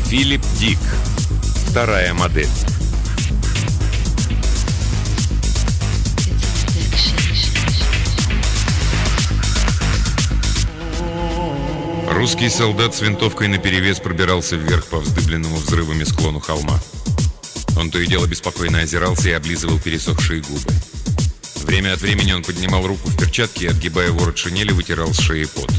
Филипп Дик. Вторая модель. Русский солдат с винтовкой наперевес пробирался вверх по вздыбленному взрывами склону холма. Он то и дело беспокойно озирался и облизывал пересохшие губы. Время от времени он поднимал руку в перчатке и, отгибая ворот шинели, вытирал с шеи пот.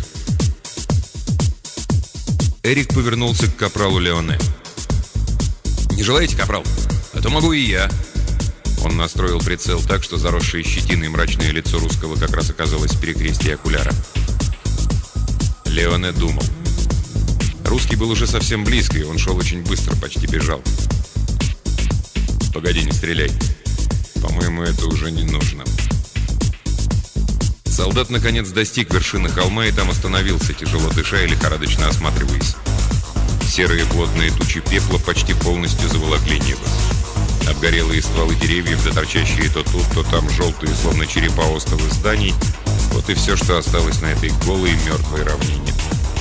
Эрик повернулся к капралу Леоне. «Не желаете, капрал? А то могу и я». Он настроил прицел так, что заросшее щетиной мрачное лицо русского как раз оказалось в перекрестии окуляра. Леоне думал. Русский был уже совсем близко, и он шел очень быстро, почти бежал. «Погоди, не стреляй. По-моему, это уже не нужно». Солдат, наконец, достиг вершины холма и там остановился, тяжело дыша и лихорадочно осматриваясь. Серые плотные тучи пепла почти полностью заволокли небо. Обгорелые стволы деревьев, доторчащие то тут, то там желтые, словно черепа остовых зданий. Вот и все, что осталось на этой голой мертвой равнине.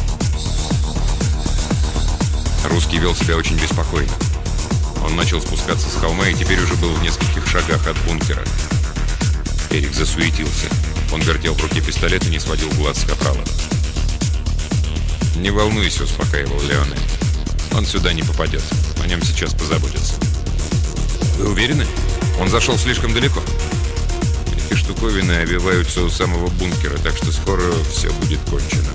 Русский вел себя очень беспокойно. Он начал спускаться с холма и теперь уже был в нескольких шагах от бункера. Эрик засуетился. Он вертел в руке пистолет и не сводил глаз с капрала. «Не волнуйся», — успокаивал Леоне. «Он сюда не попадет. О нем сейчас позаботятся». «Вы уверены? Он зашел слишком далеко». «Эти штуковины обвиваются у самого бункера, так что скоро все будет кончено».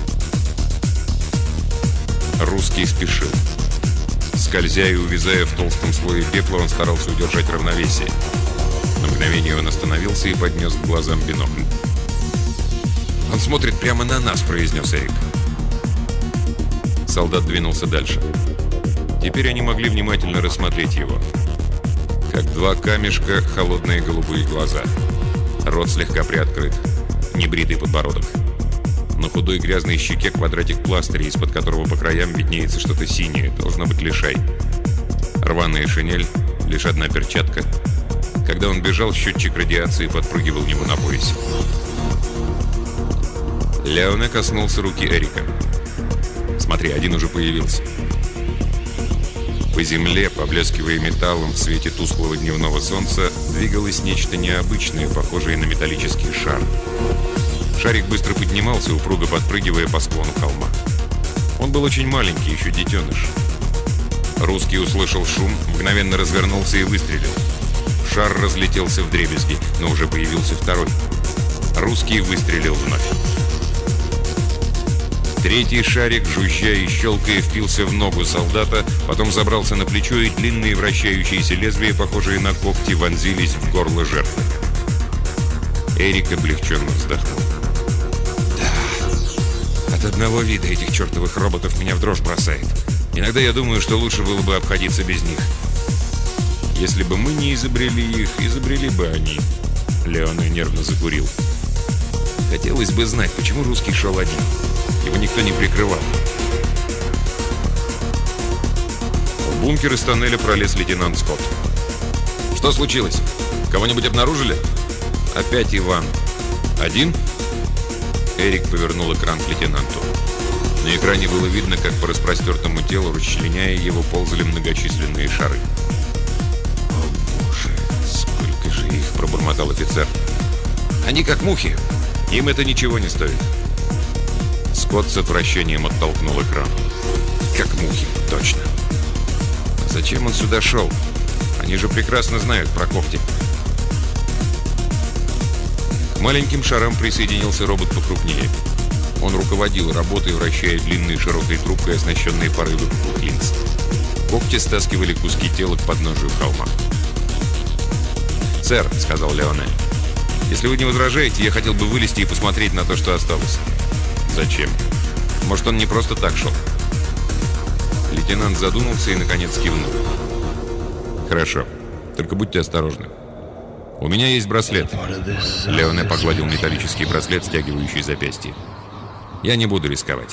Русский спешил. Скользя и увязая в толстом слое пепла, он старался удержать равновесие. На мгновение он остановился и поднес к глазам бинокль. «Он смотрит прямо на нас», — произнес Эрик. Солдат двинулся дальше. Теперь они могли внимательно рассмотреть его. Как два камешка, холодные голубые глаза. Рот слегка приоткрыт. Небритый подбородок. На худой грязной щеке квадратик пластыря, из-под которого по краям виднеется что-то синее. Должно быть лишай. Рваная шинель, лишь одна перчатка. Когда он бежал, счетчик радиации подпрыгивал у него на поясе. Леоне коснулся руки Эрика. «Смотри, один уже появился». По земле, поблескивая металлом в свете тусклого дневного солнца, двигалось нечто необычное, похожее на металлический шар. Шарик быстро поднимался, упруго подпрыгивая по склону холма. Он был очень маленький, еще детеныш. Русский услышал шум, мгновенно развернулся и выстрелил. Шар разлетелся вдребезги, но уже появился второй. Русский выстрелил вновь. Третий шарик, жужжа и щелкая, впился в ногу солдата, потом забрался на плечо, и длинные вращающиеся лезвия, похожие на когти, вонзились в горло жертвы. Эрик облегченно вздохнул. «Да, от одного вида этих чертовых роботов меня в дрожь бросает. Иногда я думаю, что лучше было бы обходиться без них». «Если бы мы не изобрели их, изобрели бы они». Леоне нервно закурил. «Хотелось бы знать, почему русский шел один. Его никто не прикрывал». В бункер из тоннеля пролез лейтенант Скотт. «Что случилось? Кого-нибудь обнаружили?» «Опять Иван». «Один?» Эрик повернул экран к лейтенанту. На экране было видно, как по распростертому телу, расчленяя его, ползали многочисленные шары. «О, боже, сколько же их!» – пробормотал офицер. «Они как мухи. Им это ничего не стоит». Скотт с отвращением оттолкнул экран. «Как мухи, точно. А зачем он сюда шел? Они же прекрасно знают про когти». К маленьким шарам присоединился робот покрупнее. Он руководил работой, вращая длинной широкой трубкой, оснащенной парой выпуклых линз. Когти стаскивали куски тела к подножию холма. «Сэр», — сказал Леоне, — «если вы не возражаете, я хотел бы вылезти и посмотреть на то, что осталось». «Зачем? Может, он не просто так шел?» Лейтенант задумался и, наконец, кивнул. «Хорошо. Только будьте осторожны. У меня есть браслет». Леоне погладил металлический браслет, стягивающий запястье. «Я не буду рисковать».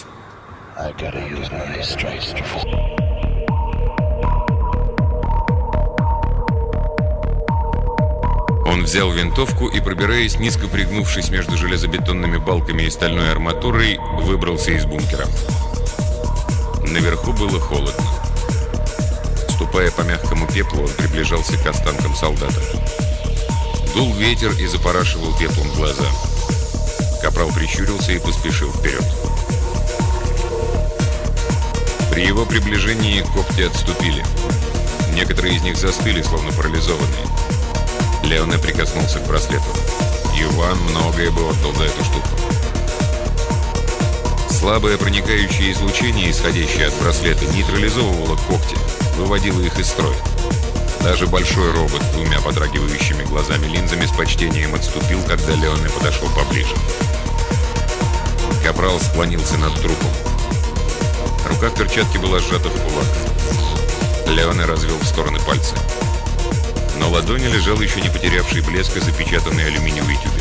Он взял винтовку и, пробираясь, низко пригнувшись между железобетонными балками и стальной арматурой, выбрался из бункера. Наверху было холодно. Ступая по мягкому пеплу, он приближался к останкам солдата. Дул ветер и запорашивал пеплом глаза. Капрал прищурился и поспешил вперед. При его приближении когти отступили. Некоторые из них застыли, словно парализованные. Леоне прикоснулся к браслету. Иван многое бы отдал за эту штуку. Слабое проникающее излучение, исходящее от браслета, нейтрализовывало когти, выводило их из строя. Даже большой робот с двумя подрагивающими глазами-линзами с почтением отступил, когда Леоне подошел поближе. Капрал склонился над трупом. Рука в перчатке была сжата в кулак. Леоне развел в стороны пальцы. На ладони лежал еще не потерявший блеска запечатанный алюминиевый тюбик.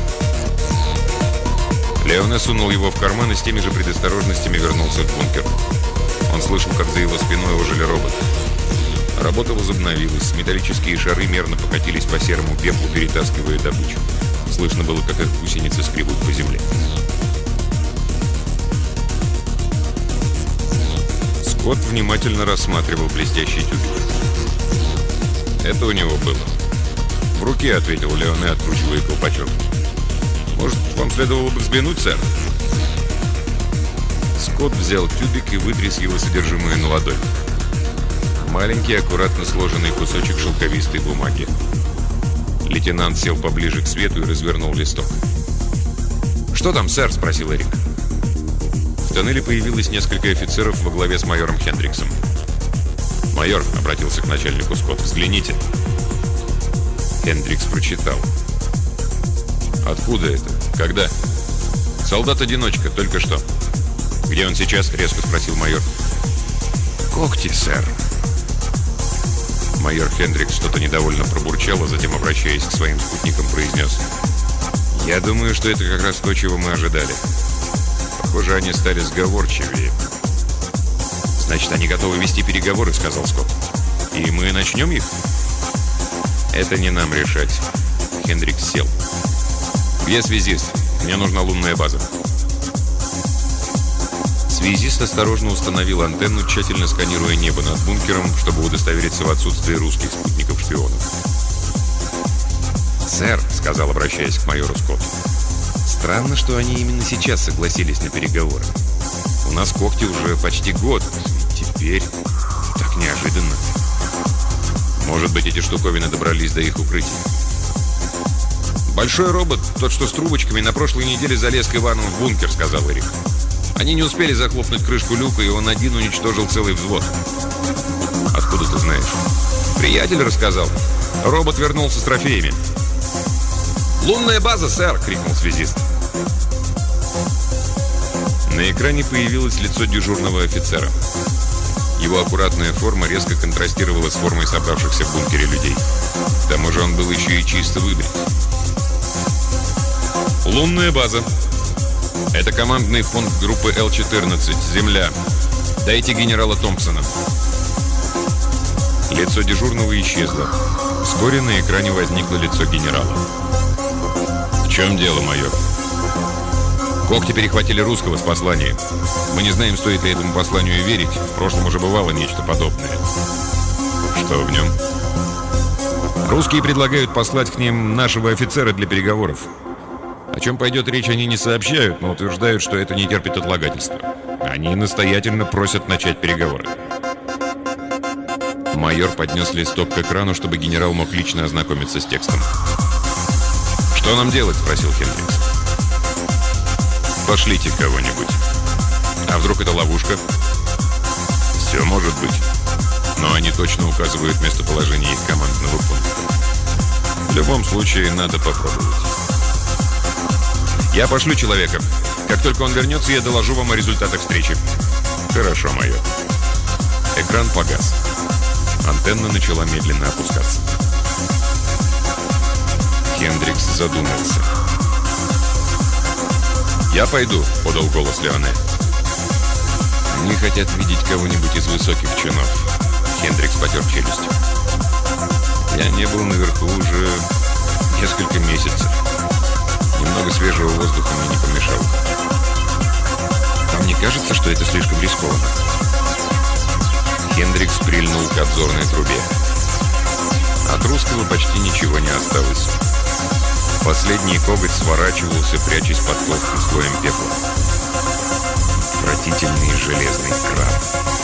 Леоне сунул его в карман и с теми же предосторожностями вернулся в бункер. Он слышал, как за его спиной ожили роботы. Работа возобновилась. Металлические шары мерно покатились по серому пеплу, перетаскивая добычу. Слышно было, как их гусеницы скребут по земле. Скотт внимательно рассматривал блестящий тюбик. «Это у него было». «В руке», — ответил Леоне, откручивая колпачок. «Может, вам следовало бы взглянуть, сэр?» Скотт взял тюбик и вытряс его содержимое на ладонь. Маленький, аккуратно сложенный кусочек шелковистой бумаги. Лейтенант сел поближе к свету и развернул листок. «Что там, сэр?» — спросил Эрик. В тоннеле появилось несколько офицеров во главе с майором Хендриксом. «Майор», — обратился к начальнику Скотт, — «взгляните». Хендрикс прочитал. «Откуда это? Когда?» «Солдат-одиночка, только что». «Где он сейчас?» — резко спросил майор. «Когти, сэр». Майор Хендрикс что-то недовольно пробурчал, а затем, обращаясь к своим спутникам, произнес: «Я думаю, что это как раз то, чего мы ожидали. Похоже, они стали сговорчивее». «Значит, они готовы вести переговоры», — сказал Скотт. «И мы начнем их?» «Это не нам решать». Хендрикс сел. «Где связист? Мне нужна лунная база». Связист осторожно установил антенну, тщательно сканируя небо над бункером, чтобы удостовериться в отсутствии русских спутников-шпионов. «Сэр», — сказал, обращаясь к майору Скотту, — «странно, что они именно сейчас согласились на переговоры. У нас когти уже почти год. Теперь так неожиданно. Может быть, эти штуковины добрались до их укрытия». «Большой робот, тот, что с трубочками, на прошлой неделе залез к Ивану в бункер», — сказал Эрик. «Они не успели захлопнуть крышку люка, и он один уничтожил целый взвод». «Откуда ты знаешь?» «Приятель рассказал. Робот вернулся с трофеями». «Лунная база, сэр!» — крикнул связист. На экране появилось лицо дежурного офицера. Его аккуратная форма резко контрастировала с формой собравшихся в бункере людей. К тому же он был еще и чисто выбрит. «Лунная база. Это командный пункт группы Л-14. Земля. Дайте генерала Томпсона». Лицо дежурного исчезло. Вскоре на экране возникло лицо генерала. «В чем дело, майор?» «Когти перехватили русского с посланием. Мы не знаем, стоит ли этому посланию верить. В прошлом уже бывало нечто подобное». «Что в нем?» «Русские предлагают послать к ним нашего офицера для переговоров. О чем пойдет речь, они не сообщают, но утверждают, что это не терпит отлагательства. Они настоятельно просят начать переговоры». Майор поднес листок к экрану, чтобы генерал мог лично ознакомиться с текстом. «Что нам делать?» — спросил Хендрикс. «Пошлите кого-нибудь». «А вдруг это ловушка?» «Все может быть. Но они точно указывают местоположение их командного пункта. В любом случае, надо попробовать». «Я пошлю человека. Как только он вернется, я доложу вам о результатах встречи». «Хорошо, майор». Экран погас. Антенна начала медленно опускаться. Хендрикс задумался. «Я пойду», — подал голос Леоне. «Они хотят видеть кого-нибудь из высоких чинов». Хендрикс потер челюсть. «Я не был наверху уже несколько месяцев. Немного свежего воздуха мне не помешало. Вам не кажется, что это слишком рискованно?» Хендрикс прильнул к обзорной трубе. От русского почти ничего не осталось. Последний коготь сворачивался, прячась под толстым слоем пепла. Отвратительный железный краб.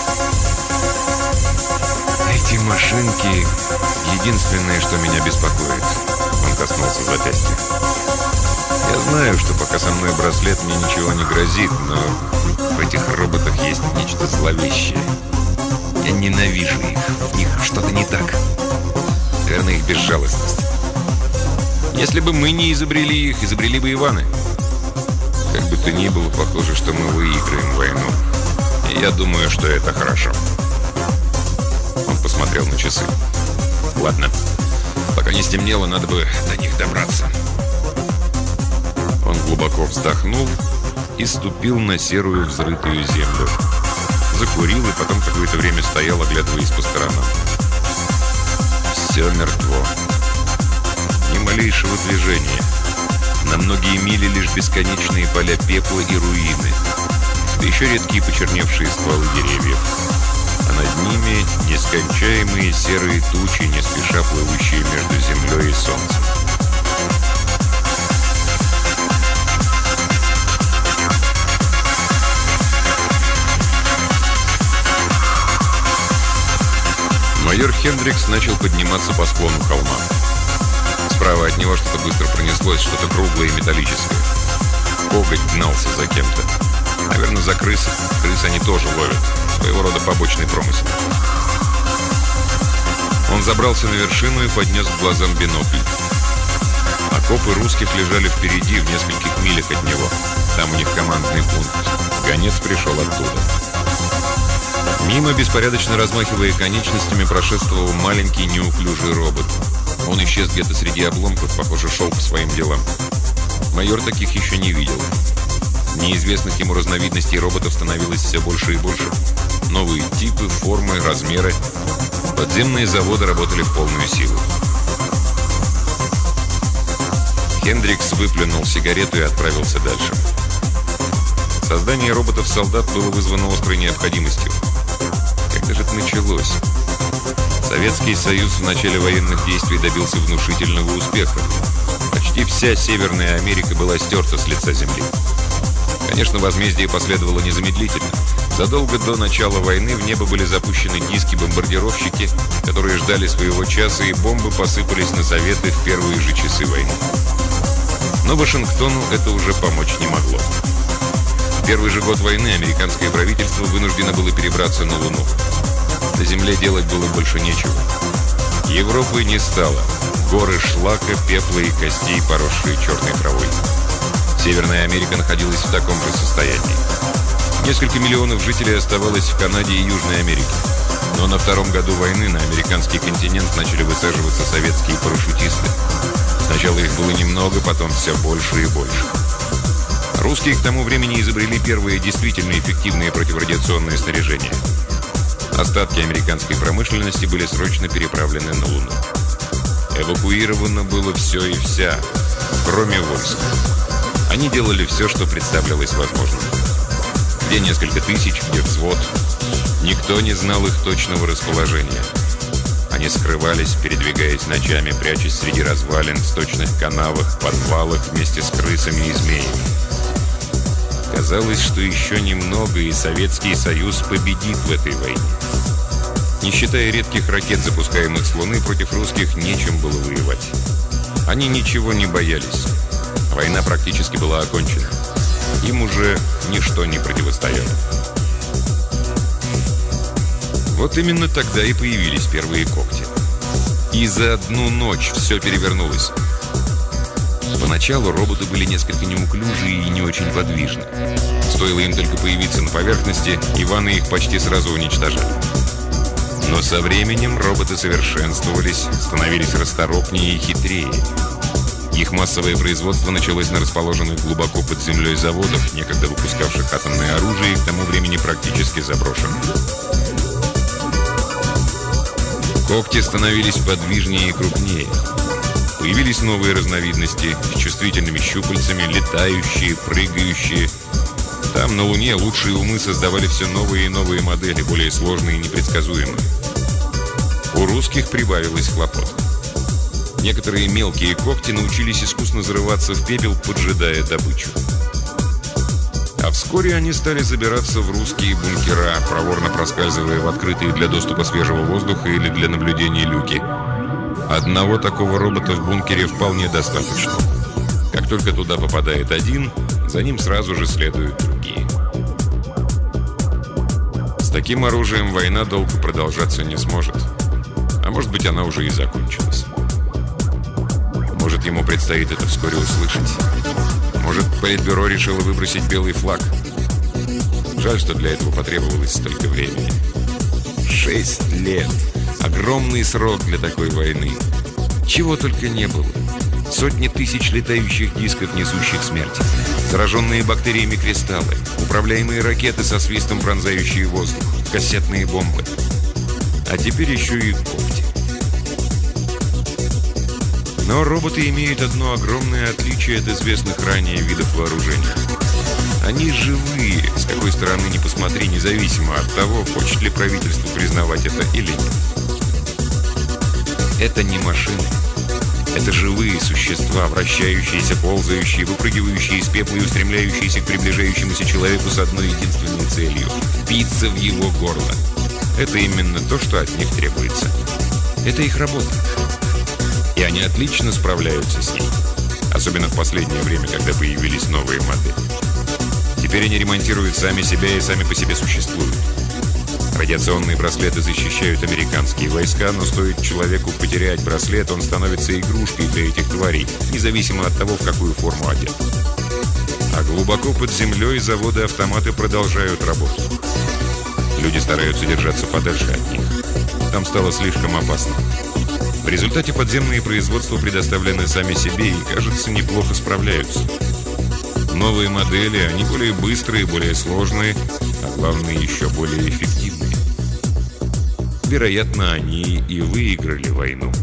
Эти машинки — единственное, что меня беспокоит. Он коснулся запястья. Я знаю, что пока со мной браслет, мне ничего не грозит, но в этих роботах есть нечто зловещее. Я ненавижу их. В них что-то не так. Наверное, их безжалостность. Если бы мы не изобрели их, изобрели бы Иваны. Как бы то ни было, похоже, что мы выиграем войну. И я думаю, что это хорошо. Он посмотрел на часы. Ладно, пока не стемнело, надо бы до них добраться. Он глубоко вздохнул и ступил на серую взрытую землю. Закурил и потом какое-то время стоял, оглядываясь по сторонам. Все мертво. Ни малейшего движения. На многие мили лишь бесконечные поля пепла и руины. Да еще редкие почерневшие стволы деревьев. А над ними нескончаемые серые тучи, не спеша плывущие между землей и солнцем. Майор Хендрикс начал подниматься по склону холма. Справа от него что-то быстро пронеслось, что-то круглое и металлическое. Коготь гнался за кем-то. Наверное, за крысой. Крыс они тоже ловят. Своего рода побочный промысел. Он забрался на вершину и поднес к глазам бинокль. Окопы русских лежали впереди, в нескольких милях от него. Там у них командный пункт. Гонец пришел оттуда. Мимо, беспорядочно размахивая конечностями, прошествовал маленький неуклюжий робот. Он исчез где-то среди обломков, похоже, шел по своим делам. Майор таких еще не видел. Неизвестных ему разновидностей роботов становилось все больше и больше. Новые типы, формы, размеры. Подземные заводы работали в полную силу. Хендрикс выплюнул сигарету и отправился дальше. Создание роботов-солдат было вызвано острой необходимостью. Когда же это началось? Советский Союз в начале военных действий добился внушительного успеха. Почти вся Северная Америка была стерта с лица земли. Конечно, возмездие последовало незамедлительно. Задолго до начала войны в небо были запущены диски-бомбардировщики, которые ждали своего часа, и бомбы посыпались на Советы в первые же часы войны. Но Вашингтону это уже помочь не могло. В первый же год войны американское правительство вынуждено было перебраться на Луну. На Земле делать было больше нечего. Европы не стало. Горы шлака, пепла и костей, поросшие черной травой. Северная Америка находилась в таком же состоянии. Несколько миллионов жителей оставалось в Канаде и Южной Америке. Но на втором году войны на американский континент начали высаживаться советские парашютисты. Сначала их было немного, потом все больше и больше. Русские к тому времени изобрели первые действительно эффективные противорадиационные снаряжения. Остатки американской промышленности были срочно переправлены на Луну. Эвакуировано было все и вся, кроме войск. Они делали все, что представлялось возможным. Где несколько тысяч, где взвод. Никто не знал их точного расположения. Они скрывались, передвигаясь ночами, прячась среди развалин, в сточных канавах, подвалах вместе с крысами и змеями. Казалось, что еще немного, и Советский Союз победит в этой войне. Не считая редких ракет, запускаемых с Луны, против русских нечем было воевать. Они ничего не боялись. Война практически была окончена. Им уже ничто не противостояло. Вот именно тогда и появились первые когти. И за одну ночь все перевернулось. Поначалу роботы были несколько неуклюжие и не очень подвижны. Стоило им только появиться на поверхности, Иваны их почти сразу уничтожали. Но со временем роботы совершенствовались, становились расторопнее и хитрее. Их массовое производство началось на расположенных глубоко под землей заводах, некогда выпускавших атомное оружие и к тому времени практически заброшенных. Когти становились подвижнее и крупнее. Появились новые разновидности с чувствительными щупальцами, летающие, прыгающие. Там, на Луне, лучшие умы создавали все новые и новые модели, более сложные и непредсказуемые. У русских прибавилось хлопот. Некоторые мелкие когти научились искусно зарываться в пепел, поджидая добычу. А вскоре они стали забираться в русские бункера, проворно проскальзывая в открытые для доступа свежего воздуха или для наблюдения люки. Одного такого робота в бункере вполне достаточно. Как только туда попадает один, за ним сразу же следуют другие. С таким оружием война долго продолжаться не сможет. А может быть, она уже и закончилась. Может, ему предстоит это вскоре услышать. Может, Политбюро решило выбросить белый флаг. Жаль, что для этого потребовалось столько времени. 6 лет. Огромный срок для такой войны. Чего только не было. Сотни тысяч летающих дисков, несущих смерть. Зараженные бактериями кристаллы. Управляемые ракеты со свистом, пронзающие воздух. Кассетные бомбы. А теперь еще и когти. Но роботы имеют одно огромное отличие от известных ранее видов вооружения. Они живые, с какой стороны ни посмотри, независимо от того, хочет ли правительство признавать это или нет. Это не машины. Это живые существа, вращающиеся, ползающие, выпрыгивающие из пепла и устремляющиеся к приближающемуся человеку с одной единственной целью – впиться в его горло. Это именно то, что от них требуется. Это их работа. И они отлично справляются с ней. Особенно в последнее время, когда появились новые модели. Теперь они ремонтируют сами себя и сами по себе существуют. Радиационные браслеты защищают американские войска, но стоит человеку потерять браслет, он становится игрушкой для этих тварей, независимо от того, в какую форму одет. А глубоко под землей заводы-автоматы продолжают работу. Люди стараются держаться подальше от них. Там стало слишком опасно. В результате подземные производства предоставлены сами себе и, кажется, неплохо справляются. Новые модели, они более быстрые, более сложные, а главное, еще более эффективные. Вероятно, они и выиграли войну.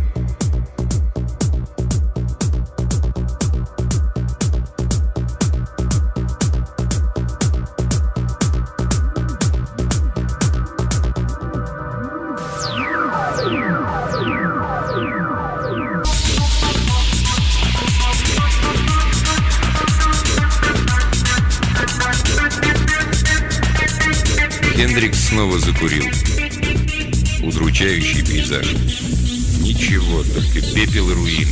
Хендрикс снова закурил. Удручающий пейзаж. Ничего, только пепел и руины.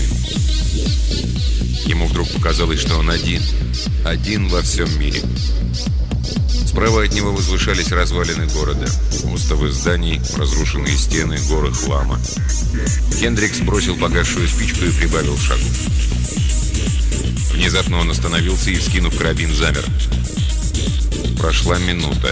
Ему вдруг показалось, что он один во всем мире. Справа от него возвышались развалины города. Остовы зданий, разрушенные стены, горы хлама. Хендрикс бросил погасшую спичку и прибавил шагу. Внезапно он остановился и, вскинув карабин, замер. Прошла минута.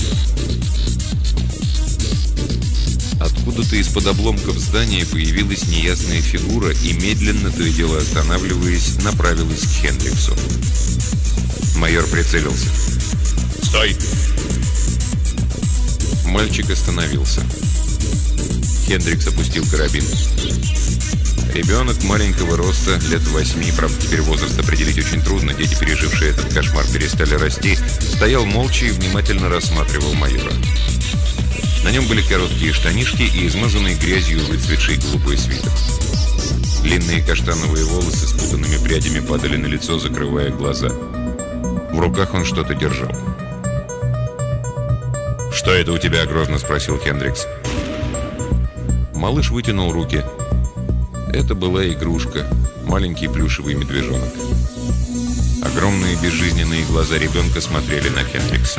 Откуда-то из-под обломков здания появилась неясная фигура и, медленно, то и дело останавливаясь, направилась к Хендриксу. Майор прицелился. «Стой!» Мальчик остановился. Хендрикс опустил карабин. Ребенок маленького роста, лет 8, правда, теперь возраст определить очень трудно, дети, пережившие этот кошмар, перестали расти, стоял молча и внимательно рассматривал майора. На нем были короткие штанишки и измазанный грязью выцветший голубой свитер. Длинные каштановые волосы с путанными прядями падали на лицо, закрывая глаза. В руках он что-то держал. «Что это у тебя?» – грозно спросил Хендрикс. Малыш вытянул руки. Это была игрушка, маленький плюшевый медвежонок. Огромные безжизненные глаза ребенка смотрели на Хендрикса.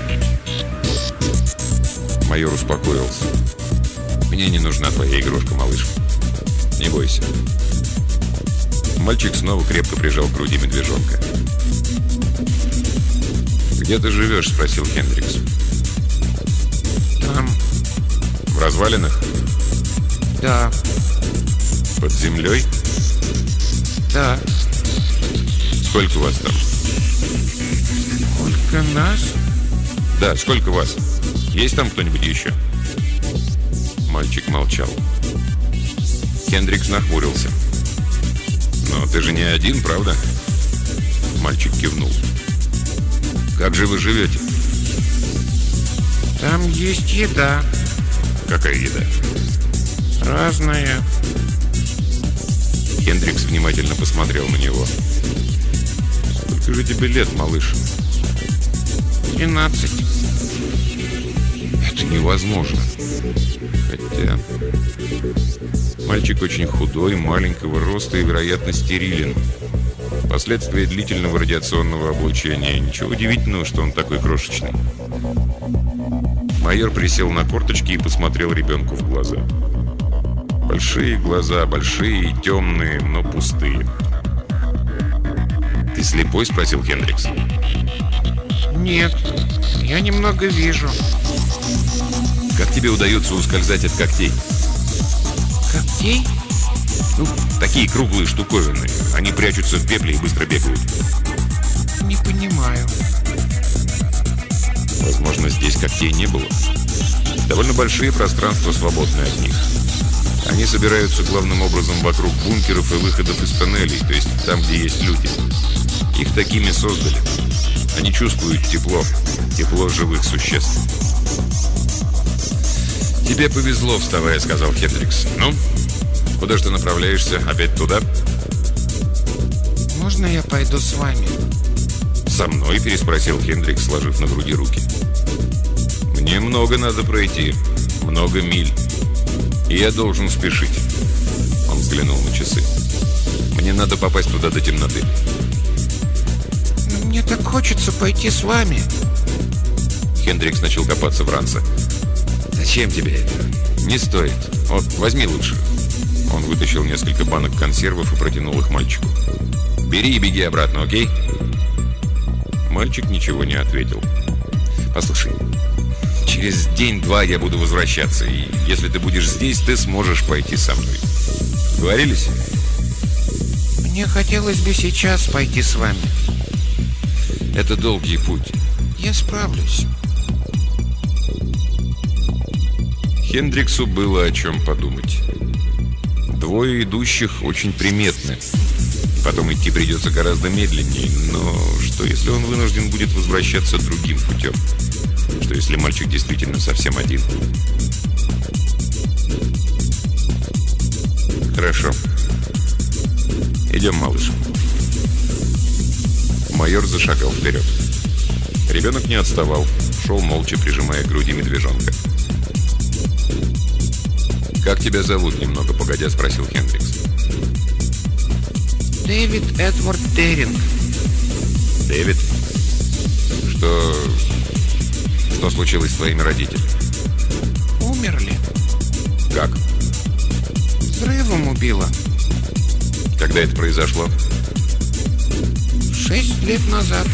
Майор успокоился. «Мне не нужна твоя игрушка, малыш. Не бойся». Мальчик снова крепко прижал к груди медвежонка. «Где ты живешь?» – спросил Хендрикс. «Там». «В развалинах?» «Да». «Под землей?» «Да». «Сколько вас там?» «Сколько нас?» «Да, сколько вас? Есть там кто-нибудь еще?» Мальчик молчал. Хендрикс нахмурился. «Но ты же не один, правда?» Мальчик кивнул. Как же вы живете? Там есть еда. Какая еда? Разная. Хендрикс внимательно посмотрел на него. Сколько же тебе лет, малыш? 13. Это невозможно. Хотя... Мальчик очень худой, маленького роста и, вероятно, стерилен. Последствия длительного радиационного облучения. Ничего удивительного, что он такой крошечный. Майор присел на корточки и посмотрел ребенку в глаза. Большие глаза, большие и темные, но пустые. «Ты слепой?» – спросил Хендрикс. Нет, я немного вижу. «Как тебе удается ускользать от когтей?» Когтей? Ну, такие круглые штуковины. Они прячутся в пепле и быстро бегают. Не понимаю. Возможно, здесь когтей не было. Довольно большие пространства свободны от них. Они собираются главным образом вокруг бункеров и выходов из тоннелей, то есть там, где есть люди. Их такими создали. Они чувствуют тепло живых существ. «Тебе повезло, вставая», — сказал Хендрикс. «Ну, куда же ты направляешься? Опять туда?» Можно я пойду с вами? «Со мной?» — переспросил Хендрикс, сложив на груди руки. «Мне много надо пройти. Много миль. И я должен спешить». Он взглянул на часы. «Мне надо попасть туда до темноты». Мне так хочется пойти с вами. Хендрикс начал копаться в ранце. «Зачем тебе это? Не стоит. Вот, возьми лучше». Он вытащил несколько банок консервов и протянул их мальчику. «Бери и беги обратно, окей?» Мальчик ничего не ответил. «Послушай, через день-два я буду возвращаться, и если ты будешь здесь, ты сможешь пойти со мной. Договорились?» Мне хотелось бы сейчас пойти с вами. Это долгий путь. Я справлюсь. Хендриксу было о чем подумать. Двое идущих очень приметны. Потом идти придется гораздо медленнее. Но что, если он вынужден будет возвращаться другим путем? Что, если мальчик действительно совсем один? Хорошо. Идем, малыш. Майор зашагал вперед. Ребенок не отставал. Шел молча, прижимая к груди медвежонка. «Как тебя зовут?» — немного погодя спросил Хендрикс. Дэвид Эдвард Деринг. «Дэвид? Что случилось с твоими родителями?» Умерли. «Как?» Взрывом убило. Когда это произошло? 6 лет назад.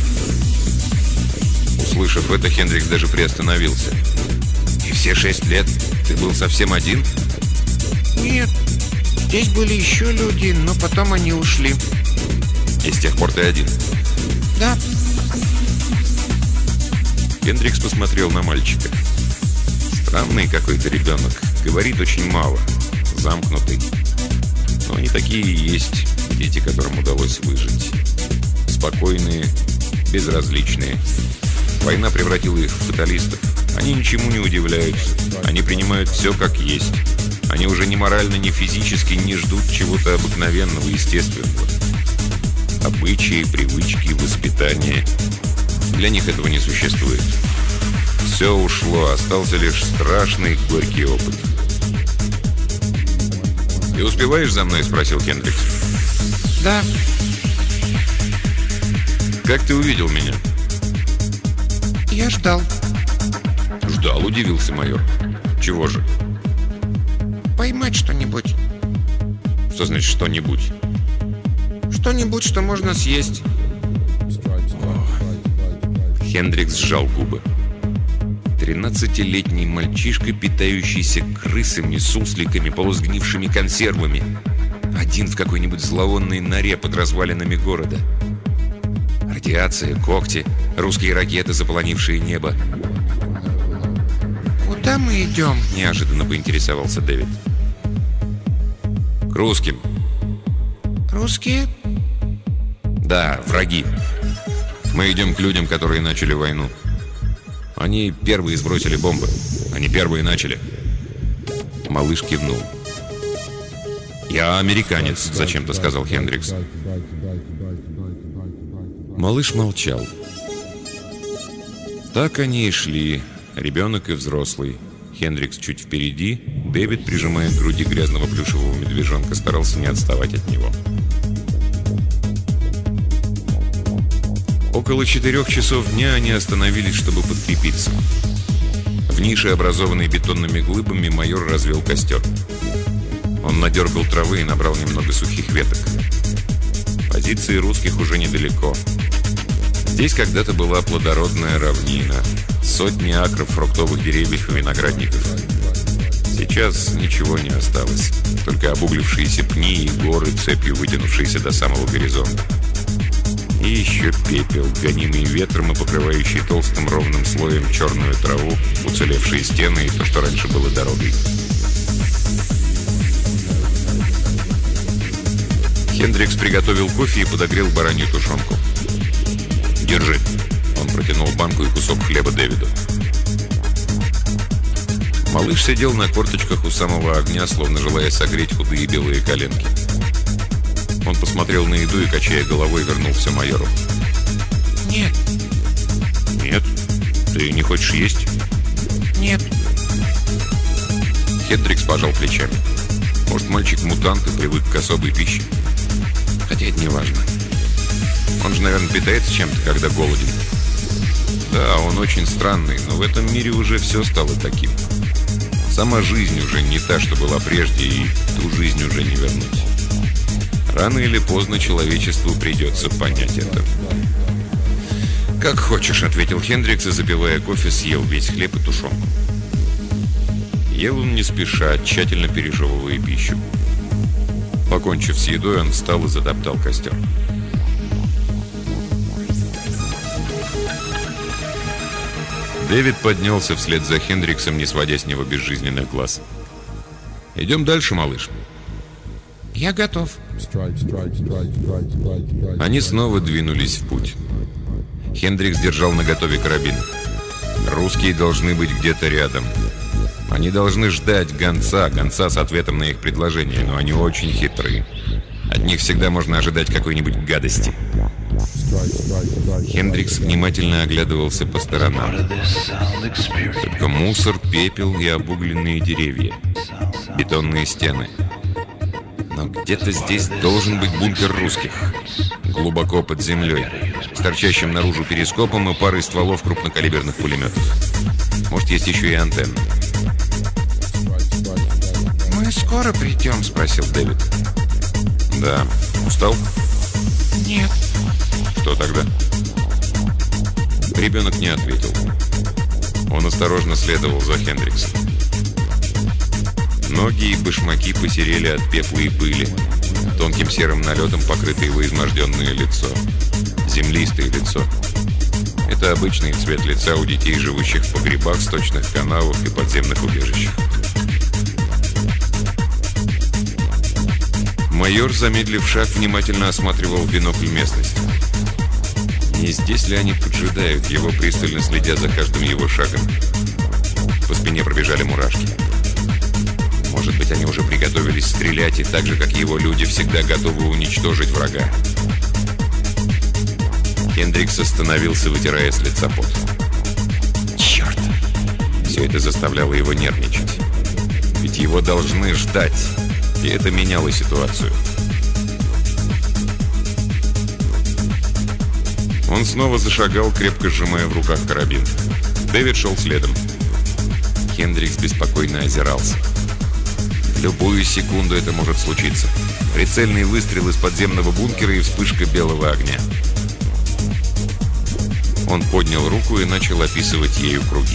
Услышав это, Хендрикс даже приостановился. «И все 6 лет ты был совсем один?» Нет, здесь были еще люди, но потом они ушли. «И с тех пор ты один?» Да. Хендрикс посмотрел на мальчика. Странный какой-то ребенок. Говорит очень мало. Замкнутый. Но они такие и есть, дети, которым удалось выжить. Спокойные, безразличные. Война превратила их в фаталистов. Они ничему не удивляются. Они принимают все как есть. Они уже ни морально, ни физически не ждут чего-то обыкновенного, естественного. Обычаи, привычки, воспитание. Для них этого не существует. Все ушло, остался лишь страшный горький опыт. «Ты успеваешь за мной?» — спросил Хендрикс. Да. «Как ты увидел меня?» Я ждал. «Ждал?» — удивился майор. «Чего же?» Поймать что-нибудь. «Что значит что-нибудь?» Что-нибудь, что можно съесть. Хендрикс сжал губы. 13-летний мальчишка, питающийся крысами, сусликами, полусгнившими консервами. Один в какой-нибудь зловонной норе под развалинами города. Радиация, когти, русские ракеты, заполонившие небо. Куда мы идем? Неожиданно поинтересовался Дэвид. К русским. Русские? Да, враги. Мы идем к людям, которые начали войну. Они первые сбросили бомбы. Они первые начали. Малыш кивнул. «Я американец», — зачем-то сказал Хендрикс. Малыш молчал. Так они и шли, ребенок и взрослый. Хендрикс чуть впереди, Дэвид, прижимая к груди грязного плюшевого медвежонка, старался не отставать от него. Около 4 часов дня они остановились, чтобы подкрепиться. В нише, образованной бетонными глыбами, майор развел костер. Он надергал травы и набрал немного сухих веток. Позиции русских уже недалеко. Здесь когда-то была плодородная равнина, сотни акров фруктовых деревьев и виноградников. Сейчас ничего не осталось, только обуглившиеся пни и горы, цепью вытянувшиеся до самого горизонта. И еще пепел, гонимый ветром и покрывающий толстым ровным слоем черную траву, уцелевшие стены и то, что раньше было дорогой. Хендрикс приготовил кофе и подогрел баранью тушенку. «Держи». Он протянул банку и кусок хлеба Дэвиду. Малыш сидел на корточках у самого огня, словно желая согреть худые белые коленки. Он посмотрел на еду и, качая головой, вернул все майору. «Нет». «Нет? Ты не хочешь есть?» «Нет». Хендрикс пожал плечами. Может, мальчик мутант и привык к особой пище? Хотя это не важно. Он же, наверное, питается чем-то, когда голоден. Да, он очень странный, но в этом мире уже все стало таким. Сама жизнь уже не та, что была прежде, и ту жизнь уже не вернуть. Рано или поздно человечеству придется понять это. «Как хочешь», — ответил Хендрикс и, запивая кофе, съел весь хлеб и тушенку. Ел он не спеша, тщательно пережевывая пищу. Покончив с едой, он встал и затоптал костер. Дэвид поднялся вслед за Хендриксом, не сводя с него безжизненных глаз. «Идем дальше, малыш». «Я готов». Они снова двинулись в путь. Хендрикс держал наготове карабин. Русские должны быть где-то рядом. Они должны ждать гонца с ответом на их предложение, но они очень хитрые. От них всегда можно ожидать какой-нибудь гадости. Хендрикс внимательно оглядывался по сторонам. Только мусор, пепел и обугленные деревья. Бетонные стены. Но где-то здесь должен быть бункер русских. Глубоко под землей, с торчащим наружу перископом и парой стволов крупнокалиберных пулеметов. Может, есть еще и антенна. «Мы скоро придем?» — спросил Дэвид. «Да. Устал?» «Нет». «Что тогда?» Ребенок не ответил. Он осторожно следовал за Хендриксом. Ноги и башмаки посерели от пепла и пыли. Тонким серым налетом покрыто его изможденное лицо. Землистое лицо. Это обычный цвет лица у детей, живущих в погребах, сточных канавах и подземных убежищах. Майор, замедлив шаг, внимательно осматривал в бинокль местность. Не здесь ли они поджидают его, пристально следя за каждым его шагом? По спине пробежали мурашки. Может быть, они уже приготовились стрелять, и так же, как его люди, всегда готовы уничтожить врага. Хендрикс остановился, вытирая с лица пот. Черт! Все это заставляло его нервничать. Ведь его должны ждать. И это меняло ситуацию. Он снова зашагал, крепко сжимая в руках карабин. Дэвид шел следом. Хендрикс беспокойно озирался. В любую секунду это может случиться. Прицельный выстрел из подземного бункера и вспышка белого огня. Он поднял руку и начал описывать ею круги.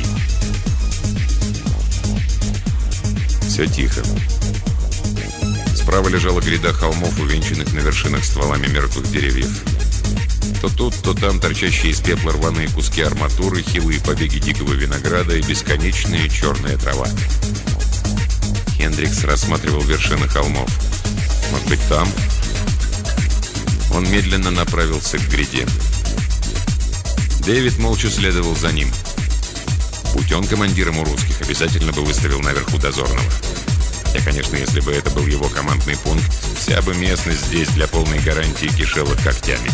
Все тихо. Справа лежала гряда холмов, увенчанных на вершинах стволами мертвых деревьев. То тут, то там торчащие из пепла рваные куски арматуры, хилые побеги дикого винограда и бесконечная черная трава. Хендрикс рассматривал вершины холмов. Может быть, там? Он медленно направился к гряде. Дэвид молча следовал за ним. Будь он командиром у русских, обязательно бы выставил наверху дозорного. Хотя, конечно, если бы это был его командный пункт, вся бы местность здесь для полной гарантии кишела когтями.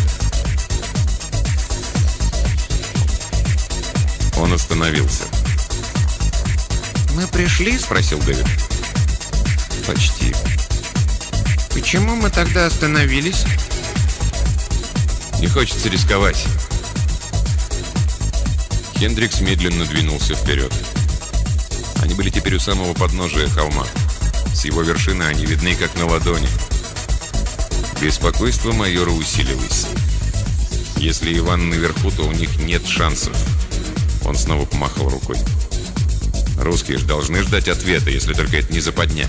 Он остановился. «Мы пришли?» — спросил Дэвид. «Почти». «Почему мы тогда остановились?» «Не хочется рисковать». Хендрикс медленно двинулся вперед. Они были теперь у самого подножия холма. С его вершины они видны как на ладони. Беспокойство майора усилилось. Если Иван наверху, то у них нет шансов. Он снова помахал рукой. Русские же должны ждать ответа, если только это не западня.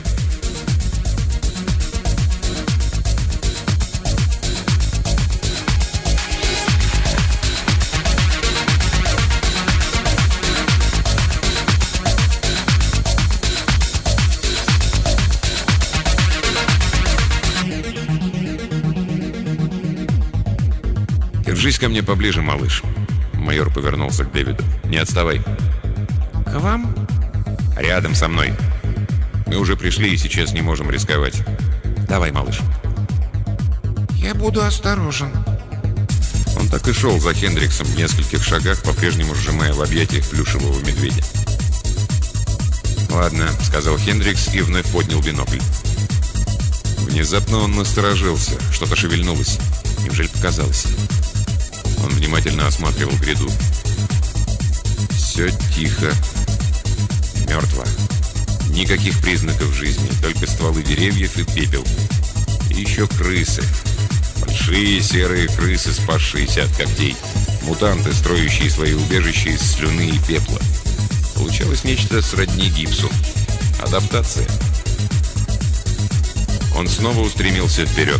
«Держись ко мне поближе, малыш». Майор повернулся к Дэвиду. «Не отставай». «К вам?» «Рядом со мной. Мы уже пришли и сейчас не можем рисковать. Давай, малыш». «Я буду осторожен». Он так и шел за Хендриксом в нескольких шагах, по-прежнему сжимая в объятиях плюшевого медведя. «Ладно», — сказал Хендрикс и вновь поднял бинокль. Внезапно он насторожился. Что-то шевельнулось. Неужели показалось? Он внимательно осматривал гряду. Все тихо. Мертво. Никаких признаков жизни. Только стволы деревьев и пепел. И еще крысы. Большие серые крысы, спасшиеся от когтей. Мутанты, строящие свои убежища из слюны и пепла. Получалось нечто сродни гипсу. Адаптация. Он снова устремился вперед.